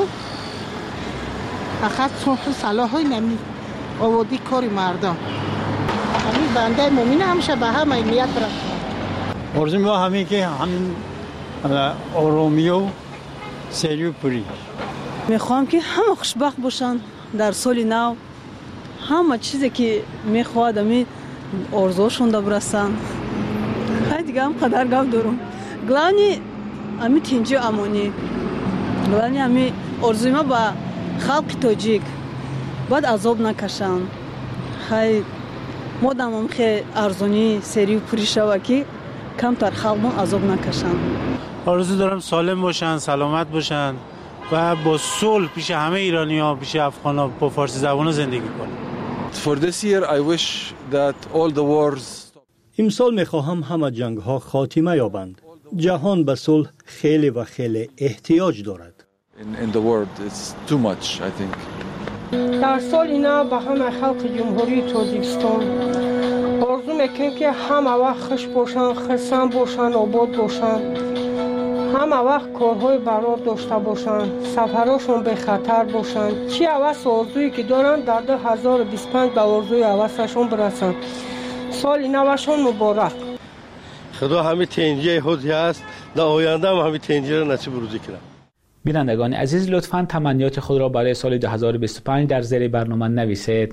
فقط صلح صلاح های نمی آبادی کاری مردم. همین بنده مومن همیشه به همه نیت رسید. آرزوی ما همین که همین آرامی و سری و پوری. میخوام که همه خوشبخت باشن در سال نو. همه چیزی که میخواد امی آرزوشون دا برسن. خیلی دیگه هم قدر گفت دارم. گلانی امی تینجی امانی. گلانی امی آرزوی ما با خلق تاجیک باید عذاب نکشن. خیلی مادم هم خیلی ارزونی سری و پوری شوه که کمتر خلقون عذاب نکشن. آرزو دارم سالم باشن، سلامت باشن و با صلح پیش همه ایرانی ها، پیش افغان ها با فارسی زبان ها زندگی کنن. For this year I wish that all the wars. امسال میخواهم همه جنگ ها خاتمه یابند. جهان به صلح خیلی و خیلی احتیاج دارد. In, in the world it's too much I think. در سال اینا به همه خلق جمهوری تاجیکستان آرزو میکنم که همه وقت خوش باشن، خرسند باشن، آباد باشن. همه وقت کارهای برار داشته باشن، سفراشون به خطر باشن. چی عوض آرزویی که دارن در دو هزار و بیست و پنج به آرزوی عوضشون برسن. سال نوشون مبارک. خدا همه تنجیه حوضی هست، در آینده هم همه تنجیه را نصیب روزی کنم. بینندگان عزیز، لطفاً تمنیات خود را برای سال دو هزار و بیست و پنج در زیر برنامه نویسید.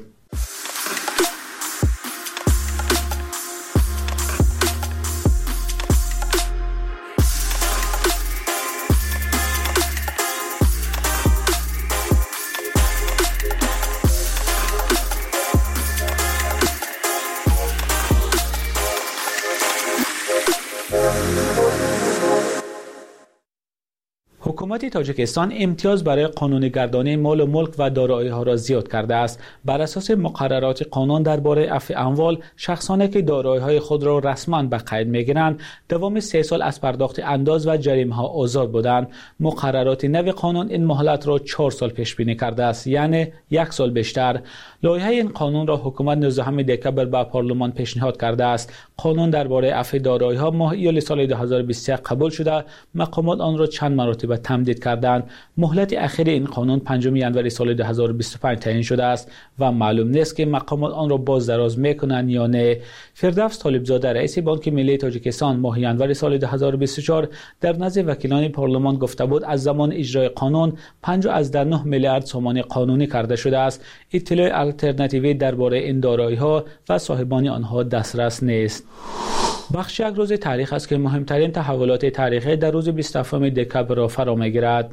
حکومت تاجیکستان امتیاز برای قانون‌گردانی مال و ملک و دارایی‌ها را زیاد کرده است. بر اساس مقررات قانون درباره عفو اموال، شخصانی که دارایی‌های خود را رسما به قید می‌گیرند، دوام سه سال از پرداخت انداز و جریمه‌ها آزاد بودند. مقررات نو قانون این مهلت را چهار سال پیش بینی کرده است، یعنی یک سال بیشتر. لایحه این قانون را حکومت نوزدهم دکبر به پارلمان پیشنهاد کرده است. قانون درباره عفو دارایی‌ها ماه ایول سال دو هزار و بیست و یک قبول شده، مقامات آن را چند مرتبه تمدید کردند. مهلت اخیر این قانون پنجم ژانویه سال دو هزار و بیست و پنج تعیین شده است و معلوم نیست که مقامات آن را باز دراز میکنند یا نه. فردوس طالبزاده رئیس بانک ملی تاجیکستان ماه ژانویه سال دو هزار و بیست و چهار در نزد وکیلان پارلمان گفته بود از زمان اجرای قانون پنج از در نه میلیارد تومان قانونی کرده شده است. اطلاع الترناتیوی درباره این دارایی‌ها و صاحبان آنها دسترس نیست. بخش یک روز تاریخ است که مهمترین تحولات تاریخی در روز بیست و هفتم دکبر را فرا می‌گیرد.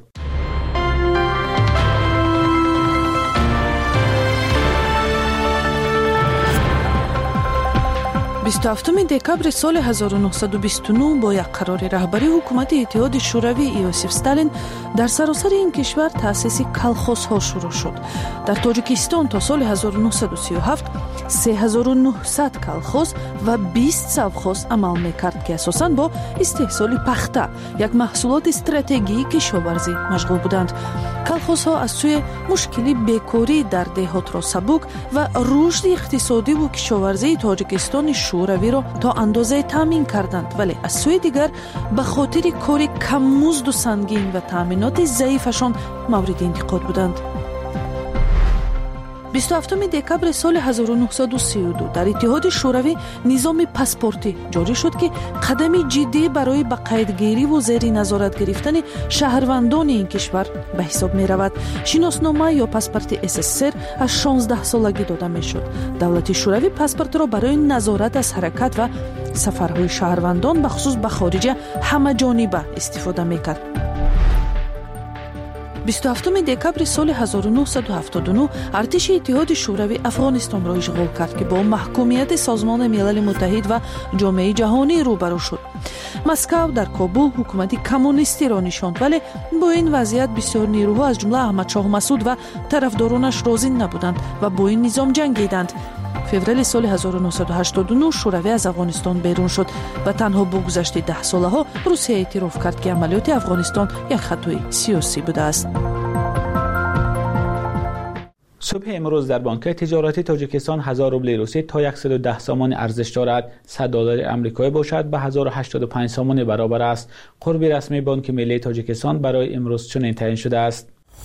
بیست و هفتم دکبر سال هزار و نهصد و بیست و نه با یک قرار رهبری حکومت اتحاد شوروی یوسف استالین در سراسر این کشور تأسیس کلخوزها شروع شد. در تاجیکستان تا سال هزار و نهصد و سی و هفت سه هزار و نهصد کلخوز و بیست سوخوز عمل میکرد که اساساً با استحصال پخته یک محصولات استراتژیکی کشاورزی مشغول بودند. کلخوزها از سوی مشکلی بیکاری در دهات را سبک و رشد اقتصادی و کشاورزی تاجیکستان شوروی را تا اندازه تامین کردند، ولی از سوی دیگر به خاطر کار کم مزد و سنگین و تامینات ضعیفشان مورد انتقاد بودند. بیست و هفتم دکبر سال هزار و نهصد و سی و دو در اتحاد شوروی نظام پاسپورتی جاری شد که قدمی جدی برای به قیدگیری و زیر نظارت گرفتن شهروندان این کشور به حساب می رود. شناسنامه یا پاسپورت اس اس ار از شانزده سالگی داده می شد. دولت شوروی پاسپورت را برای نظارت از حرکت و سفرهای شهروندان به خصوص به خارج همه جانبه استفاده می کرد. بیست و هفتم دکبر سال هزار و نهصد و هفتاد و نه ارتش اتحاد شوروی افغانستان را اشغال کرد که با محکومیت سازمان ملل متحد و جامعه جهانی روبرو شد. مسکو در کابل حکومت کمونیستی را نشاند، ولی با این وضعیت بسیار نیروها از جمله احمد شاه مسعود و طرفدارانش راضی نبودند و با این نظام جنگیدند. فوریه سال هزار و نهصد و هشتاد و نه شوروی از افغانستان بیرون شد و تنها با گذشت ده ساله ها روسیه اعتراف کرد که عملیات افغانستان یک خطای سیاسی بوده است. صبح امروز در بانک تجارتی تاجیکستان هزار روبل روسی تا صد و ده سامان ارزش دارد. صد دلار آمریکایی باشد به هزار و هشتاد و پنج سامان برابر است. قرب رسمی بانک ملی تاجیکستان برای امروز چنین تعیین شده است.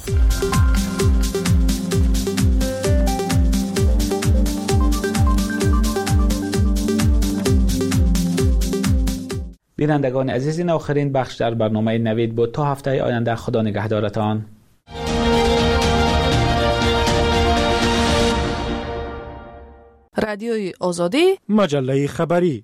بینندگان عزیز، این آخرین بخش در برنامه نوید بود. تا هفته آینده خدا نگهدارتان. رادیوی آزادی، مجله خبری.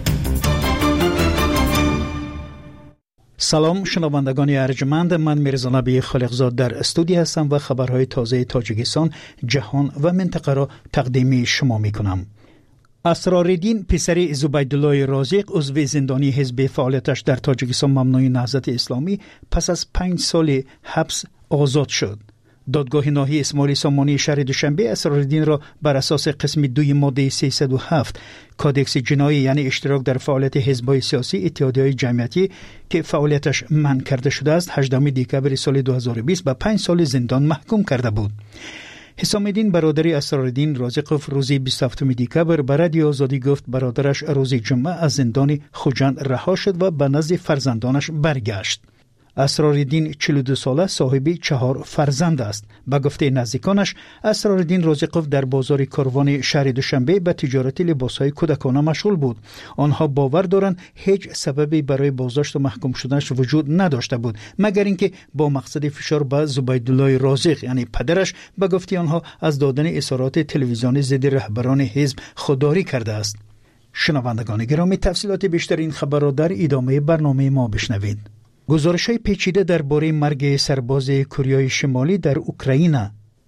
سلام شنوندگان ارجمند، من میرزا نبی خالقزاد در استودی هستم و خبرهای تازه تاجیکستان، جهان و منطقه را تقدیم شما می کنم. اسرارالدین پسر زبیدالله رازق عضو زندانی حزب فعالیتش در تاجیکستان ممنوع نهضت اسلامی پس از پنج سال حبس آزاد شد. دادگاه ناحیه اسماعیل سامانی شهر دوشنبه اسرارالدین را بر اساس قسم دوی ماده سیصد و هفت کادکس جنایی یعنی اشتراک در فعالیت حزب‌های سیاسی اتحادیه‌های جمعیتی که فعالیتش منع کرده شده است هجدهم دکبر سال دو هزار و بیست به پنج سال زندان محکوم کرده بود. حسام الدین برادر اسرارالدین رازقوف روز بیست و هفتم دکبر به رادیو آزادی گفت برادرش روز جمعه از زندان خوجند رها شد و به نزد فرزندانش برگشت. اسرارالدین چهل و دو ساله صاحب چهار فرزند است. به گفته نزدیکانش اسرارالدین رازقوف در بازار کاروان شهر دوشنبه به تجارت لباسهای کودکانه مشغول بود. آنها باور دارند هیچ سببی برای بازداشت و محکوم شدنش وجود نداشته بود مگر اینکه با مقصد فشار به زبیدالله رازق یعنی پدرش به گفته آنها از دادن اظهارات تلویزیونی ضد رهبران حزب خودداری کرده است. شنوندگان گرامی، تفصیلات بیشتر این خبر را در ادامه برنامه ما بشنوید. گزارش‌های پیچیده درباره مرگ سرباز کره شمالی در اوکراین.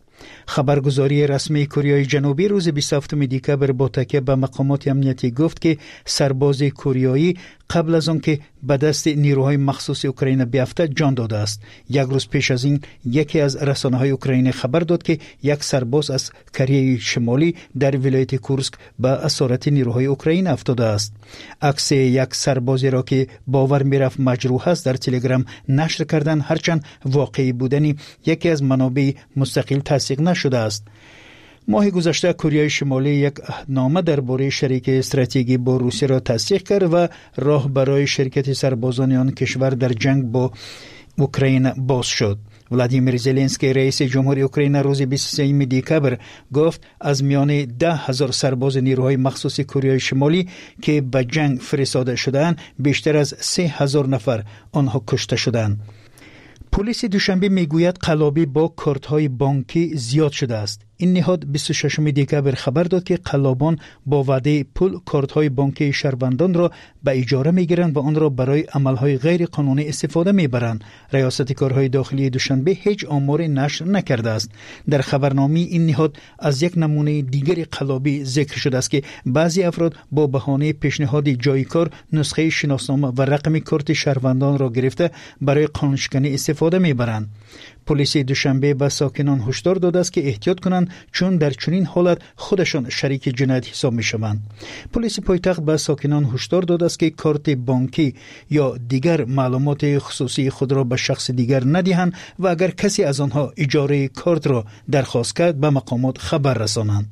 خبرگزاری رسمی کره جنوبی روز بیست و هفتم دکبر با تکیه به مقامات امنیتی گفت که سرباز کره قبل از آن که به دست نیروهای مخصوص اوکراین بیفته جان داده است. یک روز پیش از این یکی از رسانه‌های اوکراین خبر داد که یک سرباز از کره شمالی در ولایت کورسک به اسارت نیروهای اوکراین افتاده است. عکس یک سربازی را که باور می‌رفت مجروح است در تلگرام نشر کردند، هرچند واقعی بودن یکی از منابع مستقل تصدیق نشده است. ماه گذشته کره شمالی یک عهدنامه درباره شریک استراتژیکی با روسیه را تصدیق کرد و راه برای شرکت سربازان آن کشور در جنگ با اوکراین باز شد. ولادیمیر زلنسکی رئیس جمهوری اوکراین روز بیست و سوم دکبر گفت از میان ده هزار سرباز نیروهای مخصوص کره شمالی که به جنگ فرستاده شدند بیشتر از سه هزار نفر آنها کشته شدند. پلیس دوشنبه میگوید قلابی با کارت‌های بانکی زیاد شده است. این نهاد بیست و ششم دکبر خبر داد که قلابان با وعده پول کارت‌های بانکی شهروندان را به اجاره می‌گیرند و آن را برای عمل‌های غیر قانونی استفاده می‌برند. ریاست کارهای داخلی دوشنبه هیچ آماری نشر نکرده است. در خبرنامه این نهاد از یک نمونه دیگر قلابی ذکر شده است که بعضی افراد با بهانه پیشنهاد جای کار نسخه شناسنامه و رقم کارت شهروندان را گرفته برای قانونشکنی استفاده می‌برند. پلیس دوشنبه به ساکنان هشدار داده است که احتیاط کنند چون در چنین حالت خودشان شریک جنایت حساب می‌شوند. پلیس پایتخت به ساکنان هشدار داده است که کارت بانکی یا دیگر معلومات خصوصی خود را به شخص دیگر ندهند و اگر کسی از آنها اجاره کارت را درخواست کرد به مقامات خبر رسانند.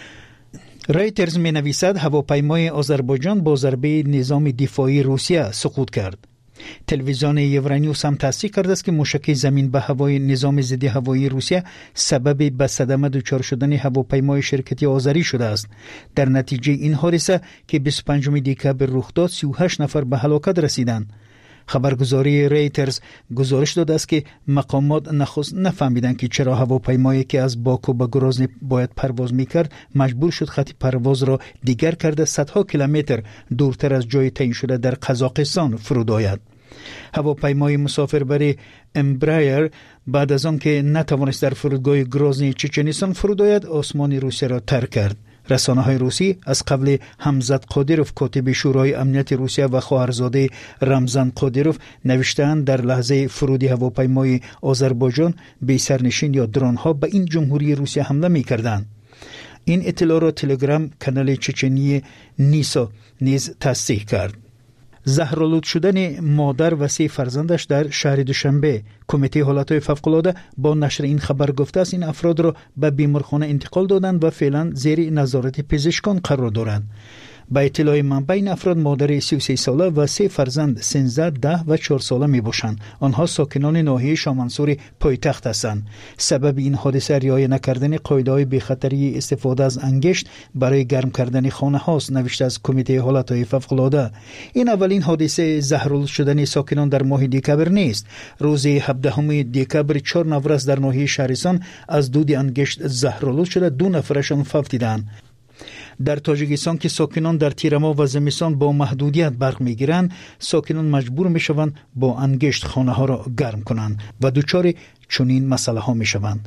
رایترز می‌نویسد هواپیمای آذربایجان با ضربه نظام دفاعی روسیه سقوط کرد. تلویزیون یورانیوس هم تصدیق کرده است که موشک زمین به هوای نظام ضد هوایی روسیه سبب به صدمه دچار شدن هواپیمای شرکتی آذری شده است. در نتیجه این حادثه که بیست و پنجم دکبر رخ داد سی و هشت نفر به هلاکت رسیدند. خبرگزاری رایترز گزارش داده است که مقامات نخست نفهمیدند که چرا هواپیمایی که از باکو به گروزنی باید پرواز میکرد مجبور شد خط پرواز را دیگر کرده صدها کیلومتر دورتر از جای تعیین شده در قزاقستان فرود آید. هواپیمای مسافربری امبرایر بعد از آن که نتوانست در فرودگاه گروزنی چچنیستان فرود آید آسمان روسیه را ترک کرد. رسانه های روسی از قبل حمزت قادیروف کاتب شورای امنیت روسیه و خواهرزاده رمزان قادیروف نوشتند در لحظه فرود هواپیمای آذربایجان بی سرنشین یا درون ها به این جمهوری روسیه حمله می کردند. این اطلاع را تلگرام کانال چچنی نیسا نیز تصدیق کرد. زهرآلود شدن مادر و سه فرزندش در شهر دوشنبه. کمیته حالتهای فوق‌العاده با نشر این خبر گفته است این افراد را به بیمارخانه انتقال دادند و فعلا زیر نظارت پزشکان قرار دارند. با اطلاع منبع این افراد مادر سی و سه ساله و سه فرزند سیزده، ده و چهار ساله می باشند. آنها ساکنان ناحیه شامنسور پایتخت هستند. سبب این حادثه رعایت نکردن قاعده‌های بی‌خطری استفاده از انگشت برای گرم کردن خانه هاست، نوشته از کمیته حالتهای فوق‌العاده. این اولین حادثه زهرآلود شدن ساکنان در ماه دکبر نیست. روز هفدهم دکبر چهار نفر در ناحیه شهرستان از دود انگشت زهرآلود شده، دو نفرشان فوت دیدند. در تاجیکستان که ساکنان در تیرما و زمستان با محدودیت برق میگیرند، ساکنان مجبور میشوند با انگشت خانه ها را گرم کنند و دچار چنین مسئله ها میشوند.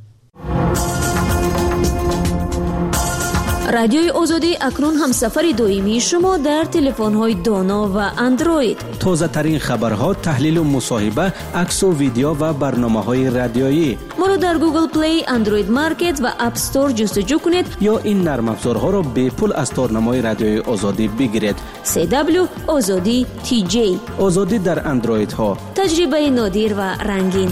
رادیوی آزادی اکنون همسفر دائمی شما در تلفن‌های دانا و اندروید. تازه ترین خبرها، تحلیل و مصاحبه، عکس و ویدیو و برنامه‌های رادیویی. ما را در گوگل پلی، اندروید مارکت و اپ استور جستجو کنید یا این نرم افزارها را به پول از تارنمای رادیوی آزادی بگیرید. سی دبلیو آزادی تی جی. آزادی در اندروید ها. تجربه نادر و رنگین.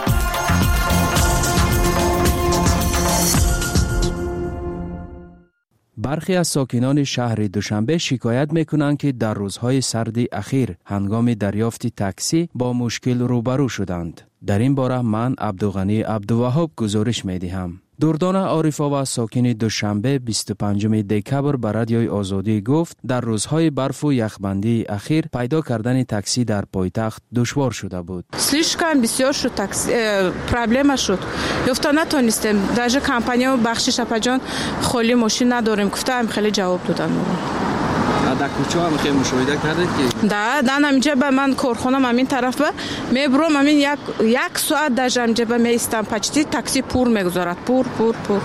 برخی از ساکنان شهر دوشنبه شکایت میکنند که در روزهای سرد اخیر هنگام دریافت تاکسی با مشکل روبرو شدند. در این باره من عبدالغنی عبدالوهاب گزارش میدهم. دردانه عارف‌آوا ساکن دوشنبه بیست و پنجم دکبر به رادیوی آزادی گفت در روزهای برف و یخبندی اخیر پیدا کردن تاکسی در پایتخت دشوار شده بود. слишком بسیار شد تاکسی پرابلم شد. گفتم نتونستیم даже کمپانی و بخش شپجان خالی ماشین نداریم. گفتم خیلی جواب دادن. در کوچه هم خیلی مشاهده کردید که ده دن همینجا به من کارخانم همین طرف به میبرم همین یک یک ساعت در همینجا به میستم پچتی تاکسی پور میگذارد پور پور پور.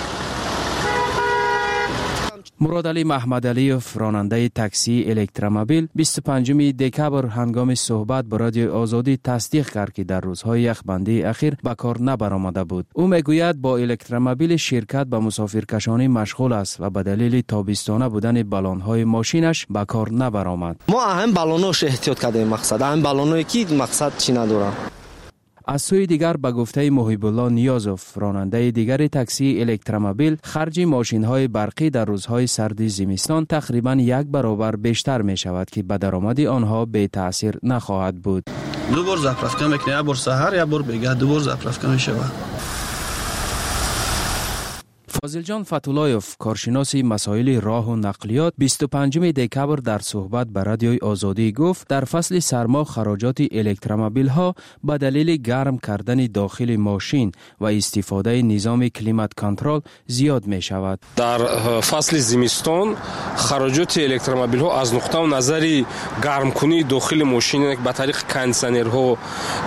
مراد علی محمد علی راننده تاکسی الکترومبیل بیست و پنجم دکبر هنگام صحبت با رادیو آزادی تصدیق کرد که در روزهای یخبندی اخیر به کار نبرآمده بود. او میگوید با الکترومبیل شرکت به مسافرکشانی مشغول است و به دلیل تابستانه بودن بالون‌های ماشینش به کار نبرآمد. ما اهم بالوناش احتیاط کردیم. مقصد اهم بالونایی که مقصد چی نداره. از سوی دیگر به گفته محیب الله نیازوف راننده دیگر تاکسی الکترومبیل خرج ماشین‌های برقی در روزهای سرد زمستان تقریباً یک برابر بیشتر می شود که به درآمد آنها به تأثیر نخواهد بود. دو بار زپرفکن میکنه، یک بار سحر یک بار بگه دو بار زپرفکن میشود. فاضل جان فتولایوف کارشناس مسائل راه و نقلیات بیست و پنجم دکبر در صحبت با رادیوی آزادی گفت در فصل سرما خراجات الکترومبیل ها به دلیل گرم کردن داخل ماشین و استفاده نظام کلیمات کنترل زیاد می شود. در فصل زمستان خراجات الکترومبیل ها از نقطه نظری گرم کنی داخل ماشین به طریق کندیشنر ها،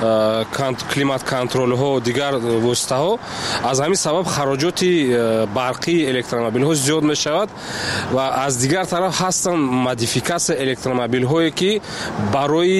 کلیمات کنترل ها و دیگر واسطه ها از همین سبب خراجات برقی الکترومبیل ها زیاد می شود و از دیگر طرف هستن مودیفیکاسیون الکترومبیل هایی که برای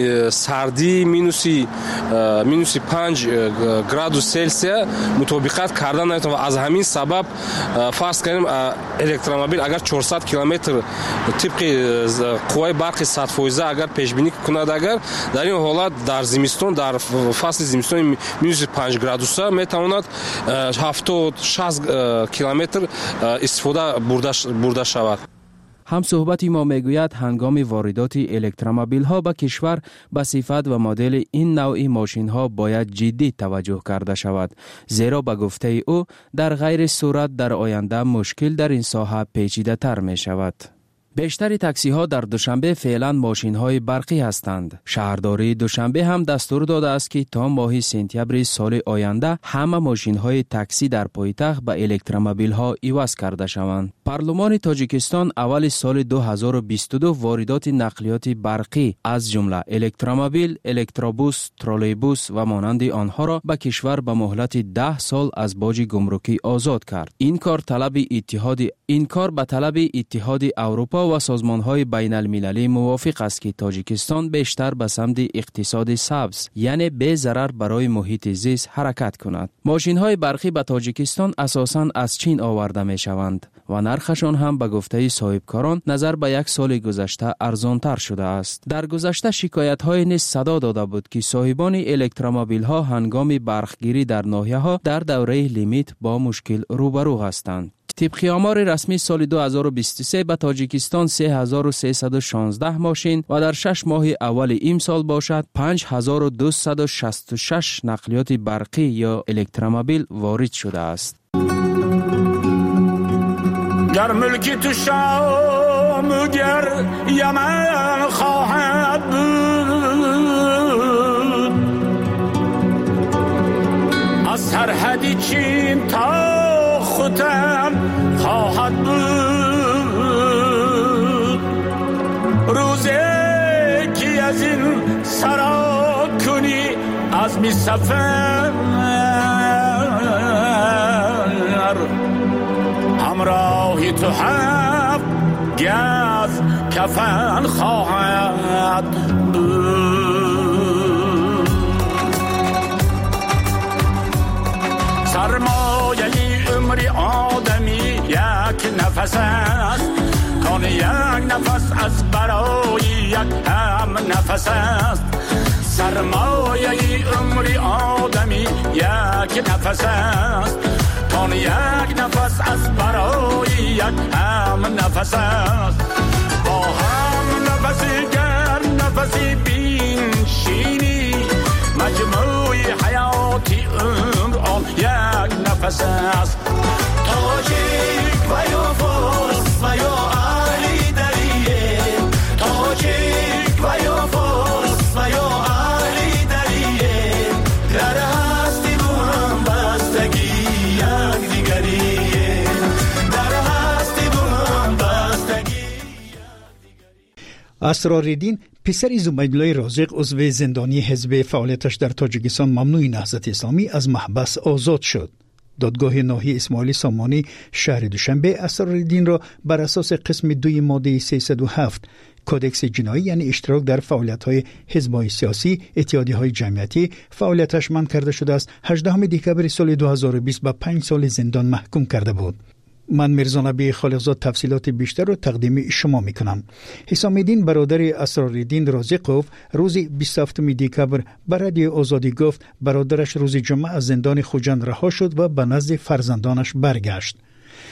سردی مینوسی مینوسی پنج گراد سلسیوس مطابقت کردن نمیتونه و از همین سبب فرض کنیم الکترومبیل اگر چهارصد کیلومتر طبق قوای برق صد درصد اگر پیش بینی کند اگر در این حالت در زمستان در فصل زمستان مینوس پنج گرادوس میتواند هفتاد شصت کیلومتر استفاده برده شود. هم صحبتی ما میگوید هنگام واردات الکترومبیل ها به کشور به صفت و مدل این نوعی ماشین ها باید جدی توجه کرده شود، زیرا به گفته او در غیر صورت در آینده مشکل در این ساحه پیچیده تر می شود. بیشتر تاکسی ها در دوشنبه فعلا ماشین های برقی هستند. شهرداری دوشنبه هم دستور داده است که تا ماه سپتامبر سال آینده همه ماشین های تاکسی در پایتخت به الکترومبیل ها عوض کرده شوند. پارلمان تاجیکستان اول سال دو هزار و بیست و دو واردات نقلیات برقی از جمله الکترومبیل، الکتروبوس، ترولیبوس و مانند آنها را به کشور به مهلت ده سال از باج گمرکی آزاد کرد. این کار طلب اتحاد این کار به طلب اتحاد اروپا و سازمان‌های بین المللی موافق است که تاجیکستان بیشتر به سمت اقتصاد سبز یعنی بی ضرر برای محیط زیست حرکت کند. ماشین‌های برقی به تاجیکستان اساساً از چین آورده می‌شوند و نرخشان هم به گفته صاحبکاران نظر به یک سال گذشته ارزان‌تر شده است. در گذشته شکایت‌های نیز صدا داده بود که صاحبان الکترومبیل‌ها هنگام برقگیری در ناحیه‌ها در دوره لیمیت با مشکل روبرو هستند. طبق آمار رسمی سال دو هزار و بیست و سه به تاجیکستان سه هزار و سیصد و شانزده ماشین و در شش ماه اول این سال باشد پنج هزار و دویست و شصت و شش نقلیات برقی یا الکترومبیل وارد شده است. گر ملکی تو شام گر یمن خواهد بود از سرحدی چین تا خودم خواهد بود روزی که از این سرا کنی از می سفر همراهی تو هفت گز کفن خواهد بود سرمایه عمری آدمی یک نفس است کان یک نفس از برای یک هم نفس است سرمایه عمری آدمی یک نفس است کان یک نفس از برای یک هم نفس است با هم نفسی گر نفسی بینشینی مجموعی حیاتی عمر آن یک نفس است تاجیک و یا فارس و یا علی دریه تاجیک و یا فارس و یا علی دریه در هستی با هم بستگی یک دیگریه در هستی با هم بستگی اسرارالدین پسر زبیدالله رازق عضو زندانی حزب فعالیتش در تاجیکستان ممنوع نهضت اسلامی از محبس آزاد شد. دادگاه ناحیه اسماعیل سامانی شهر دوشنبه اسرارالدین را بر اساس قسم دوی ماده سیصد و هفت کودکس جنایی یعنی اشتراک در فعالیت‌های حزب‌های سیاسی، اتحادیه‌های جمعیتی فعالیتش منع کرده شده است. هجدهم دکبر سال دو هزار و بیست به پنج سال زندان محکوم کرده بود. من میرزا نبی خالقزاد تفصیلات بیشتر را تقدیم شما میکنم. حسام الدین برادر اسرارالدین رازقوف روز بیست و هفتم دکبر بر رادیو آزادی گفت برادرش روز جمعه از زندان خوجند رها شد و به نزد فرزندانش برگشت.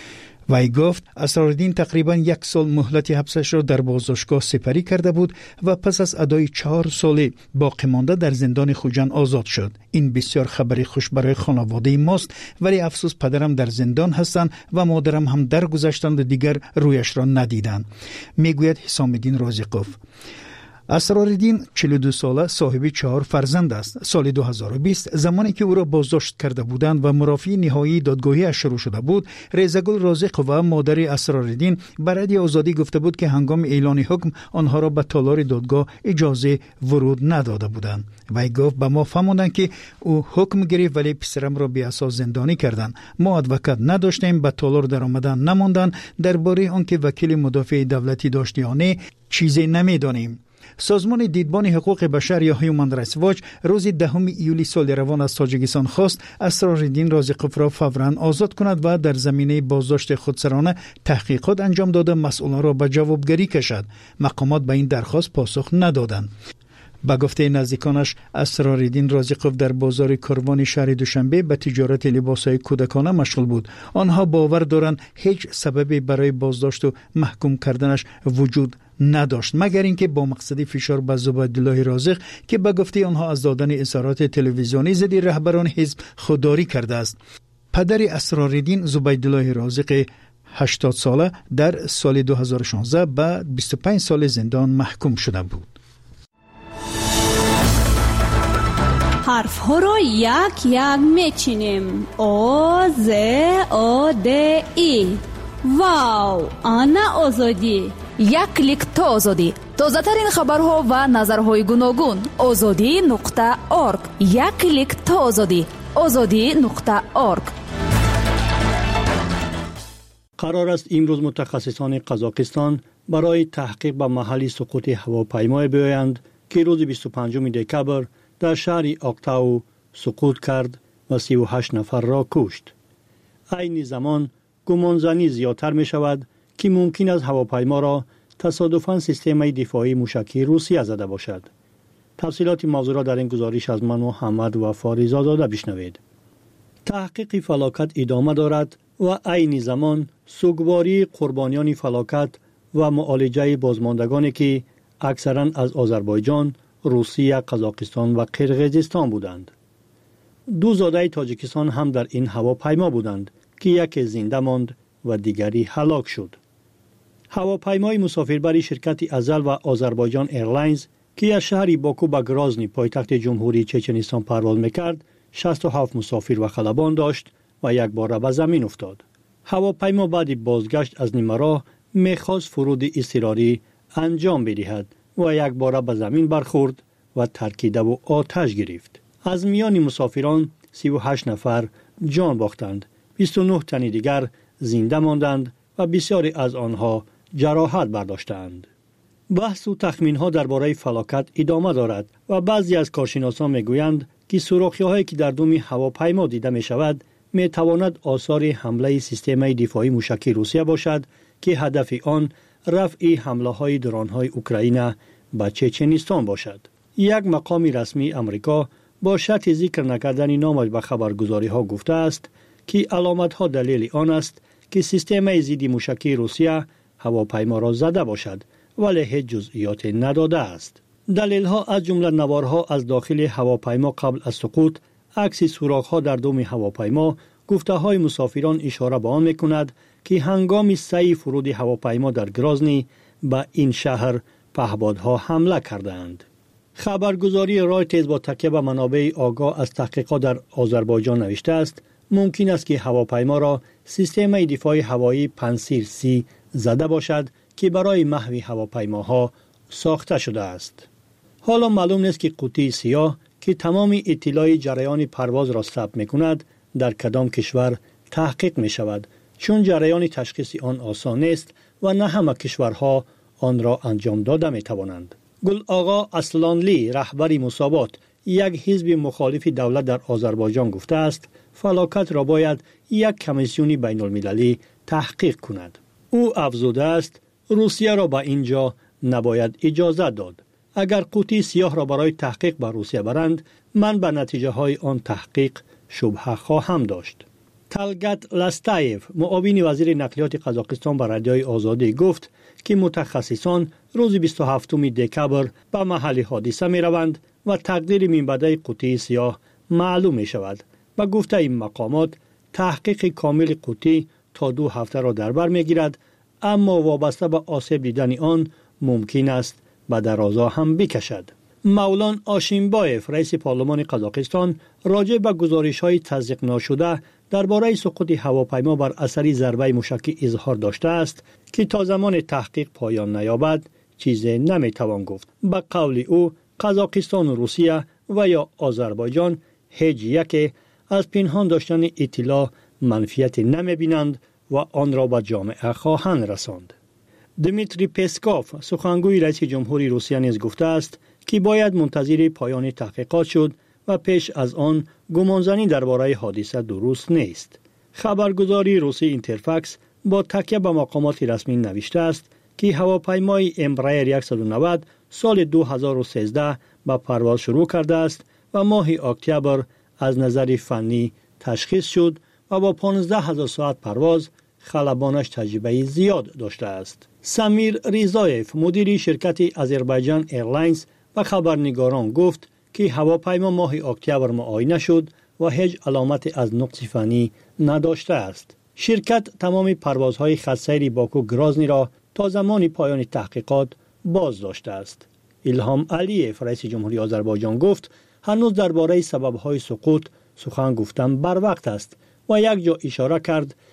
وی گفت اسرارالدین تقریبا یک سال مهلت حبسش را در بازداشتگاه سپری کرده بود و پس از ادای چهار ساله باقی مانده در زندان خوجند آزاد شد. این بسیار خبری خوش برای خانواده ماست، ولی افسوس پدرم در زندان هستند و مادرم هم درگذشتند و دیگر رویش را ندیدند، میگوید حسام الدین رازقوف. اسرارالدین چهل و دو ساله صاحب چهار فرزند است. سال دو هزار و بیست زمانی که او را بازداشت کرده بودند و مرافعه نهایی دادگاهی شروع شده بود، ریزگل رازقوف مادر اسرارالدین برای آزادی گفته بود که هنگام اعلان حکم آنها را به تالار دادگاه اجازه ورود نداده بودند. وی گفت به ما فهماندند که او حکم گرفت ولی پسرم را بی اساس زندانی کردند. ما ادوکات نداشتیم، به تالار در آمدن نماندند. درباره آنکه وکیل مدافع دولتی داشت یا نه چیزی نمیدانیم. سازمان دیدبان حقوق بشر یا هیومن رایتس واچ روز دهم ایولی سال روان از تاجیکستان خواست اسرارالدین رازقوف را فوراً آزاد کند و در زمینه بازداشت خودسرانه تحقیقات انجام داده مسئولان را به جوابگری کشد. مقامات به این درخواست پاسخ ندادند. با گفته نزدیکانش اسرارالدین رازقوف در بازار کاروان شهر دوشنبه به تجارت لباسهای کودکانه مشغول بود. آنها باور دارند هیچ سببی برای بازداشت و محکوم کردنش وجود نداشت مگر اینکه با مقصد فشار بر زبیدالله رازق که به گفته آنها از دادن اظهارات تلویزیونی ضد رهبران حزب خودداری کرده است. پدر اسرارالدین زبیدالله رازق هشتاد ساله در سال دو هزار و شانزده به بیست و پنج سال زندان محکوم شده بود. حرف ها را یک یک میچینیم. او ز او د ای. واو، آنا آزادی. یک کلیک تا آزادی. تازه ترین خبرها و نظرهای گوناگون. آزادی نقطه اورگ. یک کلیک تا آزادی. آزادی نقطه اورگ. قرار است امروز متخصصان قزاقستان برای تحقیق به محل سقوط هواپیمای بیایند که روز بیست و پنجم دکبر در شهر آکتاو سقوط کرد و سی و هشت نفر را کشت. عین زمان گمانزنی زیادتر می شود که ممکن است هواپیما را تصادفاً سیستم دفاعی موشکی روسیه زده باشد. تفصیلات موضوع را در این گزارش از من محمد و فاریزا داده بشنوید. تحقیق فلاکت ادامه دارد و عین زمان سوگواری قربانیان فلاکت و معالجه بازماندگانی که اکثراً از آذربایجان، روسیه، قزاقستان و قرقیزستان بودند. دو زاده تاجیکستان هم در این هواپیما بودند که یکی زنده ماند و دیگری هلاک شد. هواپیمای مسافربری شرکت ازل و آذربایجان ایرلاینز که از شهر باکو به گرازنی پایتخت جمهوری چچنستان پرواز میکرد، شصت و هفت مسافر و خلبان داشت و یک بار به زمین افتاد. هواپیما بعد بازگشت از نیمه راه میخواست فرود اضطراری انجام بدهد و یک بار به زمین برخورد و ترکیده و آتش گرفت. از میان مسافران سی و هشت نفر جان باختند، بیست و نه تن دیگر زنده ماندند و بسیاری از آنها جراحت برداشتند. بحث و تخمین‌ها درباره فلاکت ادامه دارد و بعضی از کارشناسان میگویند که سوراخی‌هایی که در دم هواپیما دیده می‌شود می‌تواند آثار حمله سیستم دفاعی موشکی روسیه باشد که هدف آن رفع حمله‌های درون‌های اوکراین به چچنستان باشد. یک مقام رسمی آمریکا با شرط ذکر نکردن نامش به خبرگزاری‌ها گفته است که علامت‌ها دلیل آن است که سیستم ضد موشکی روسیه هواپیما را زده باشد، ولی هیچ جزئیات نداده است. دلیل‌ها از جمله نوارها از داخل هواپیما قبل از سقوط، عکس سوراخ‌ها در دم هواپیما، گفته‌های مسافران اشاره به آن می‌کند که هنگام سعی فرود هواپیما در گرازنی به این شهر پهپادها حمله کردند. خبرگزاری رایترز با تکیه به منابع آگاه از تحقیقات در آذربایجان نوشته است ممکن است که هواپیما را سیستم دفاع هوایی پنسیر سی زده باشد که برای محو هواپیماها ساخته شده است. حالا معلوم نیست که قوطی سیاه که تمام اطلاع جریان پرواز را ثبت می‌کند در کدام کشور تحقیق می‌شود، چون جریان تشخیص آن آسان است و نه همه کشورها آن را انجام داده می‌توانند. گل آقا اصلانلی، رهبر مسابات یک حزب مخالف دولت در آذربایجان گفته است فلاکت را باید یک کمیسیون بین المللی تحقیق کند. او افزوده است روسیه را به اینجا نباید اجازه داد. اگر قوطی سیاه را برای تحقیق به روسیه برند، من به نتیجه های آن تحقیق شبهه خواهم داشت. تلگت لستایف معاون وزیر نقلیات قزاقستان به رادیوی آزادی گفت که متخصصان روز بیست و هفتم دکبر به محل حادثه می روند و تقدیر منبع قوطی سیاه معلوم می شود. و گفته این مقامات تحقیق کامل قوطی تا دو هفته را در بر می گیرد، اما وابسته به آسیب دیدن آن ممکن است به درازا هم بکشد. مولان آشیمبایف رئیس پارلمان قزاقستان راجع به گزارش‌های تصدیق نشده درباره سقوط هواپیما بر اثر ضربه موشکی اظهار داشته است که تا زمان تحقیق پایان نیابد چیزی نمیتوان گفت. به قول او قزاقستان و روسیه و یا آذربایجان هیچ یک از پنهان داشتن اطلاع منفیت نمیبینند و آن را به جامعه خواهند رساند. دمیتری پسکوف سخنگوی رئیس جمهوری روسیه نیز گفته است که باید منتظر پایان تحقیقات شد و پیش از آن گمانزنی درباره حادثه درست نیست. خبرگزاری روسی اینترفکس با تکیه به مقامات رسمی نوشته است که هواپیمای امبرایر صد و نود سال دو هزار و سیزده به پرواز شروع کرده است و ماه اکتبر از نظر فنی تشخیص شد و با پانزده هزار ساعت پرواز خلبانش تجربه زیاد داشته است. سمیر ریزایف مدیر شرکت آذربایجان ایرلاینز و خبرنگاران گفت که هواپیما ماه اکتبر معاینه شد و هیچ علامت از نقص فنی نداشته است. شرکت تمام پروازهای خط سیر باکو گرازنی را تا زمان پایان تحقیقات باز داشته است. ایلهام علیف رئیس جمهوری آذربایجان گفت هنوز درباره سبب‌های سقوط سخن گفتن بر وقت است و یک جا اشاره کرد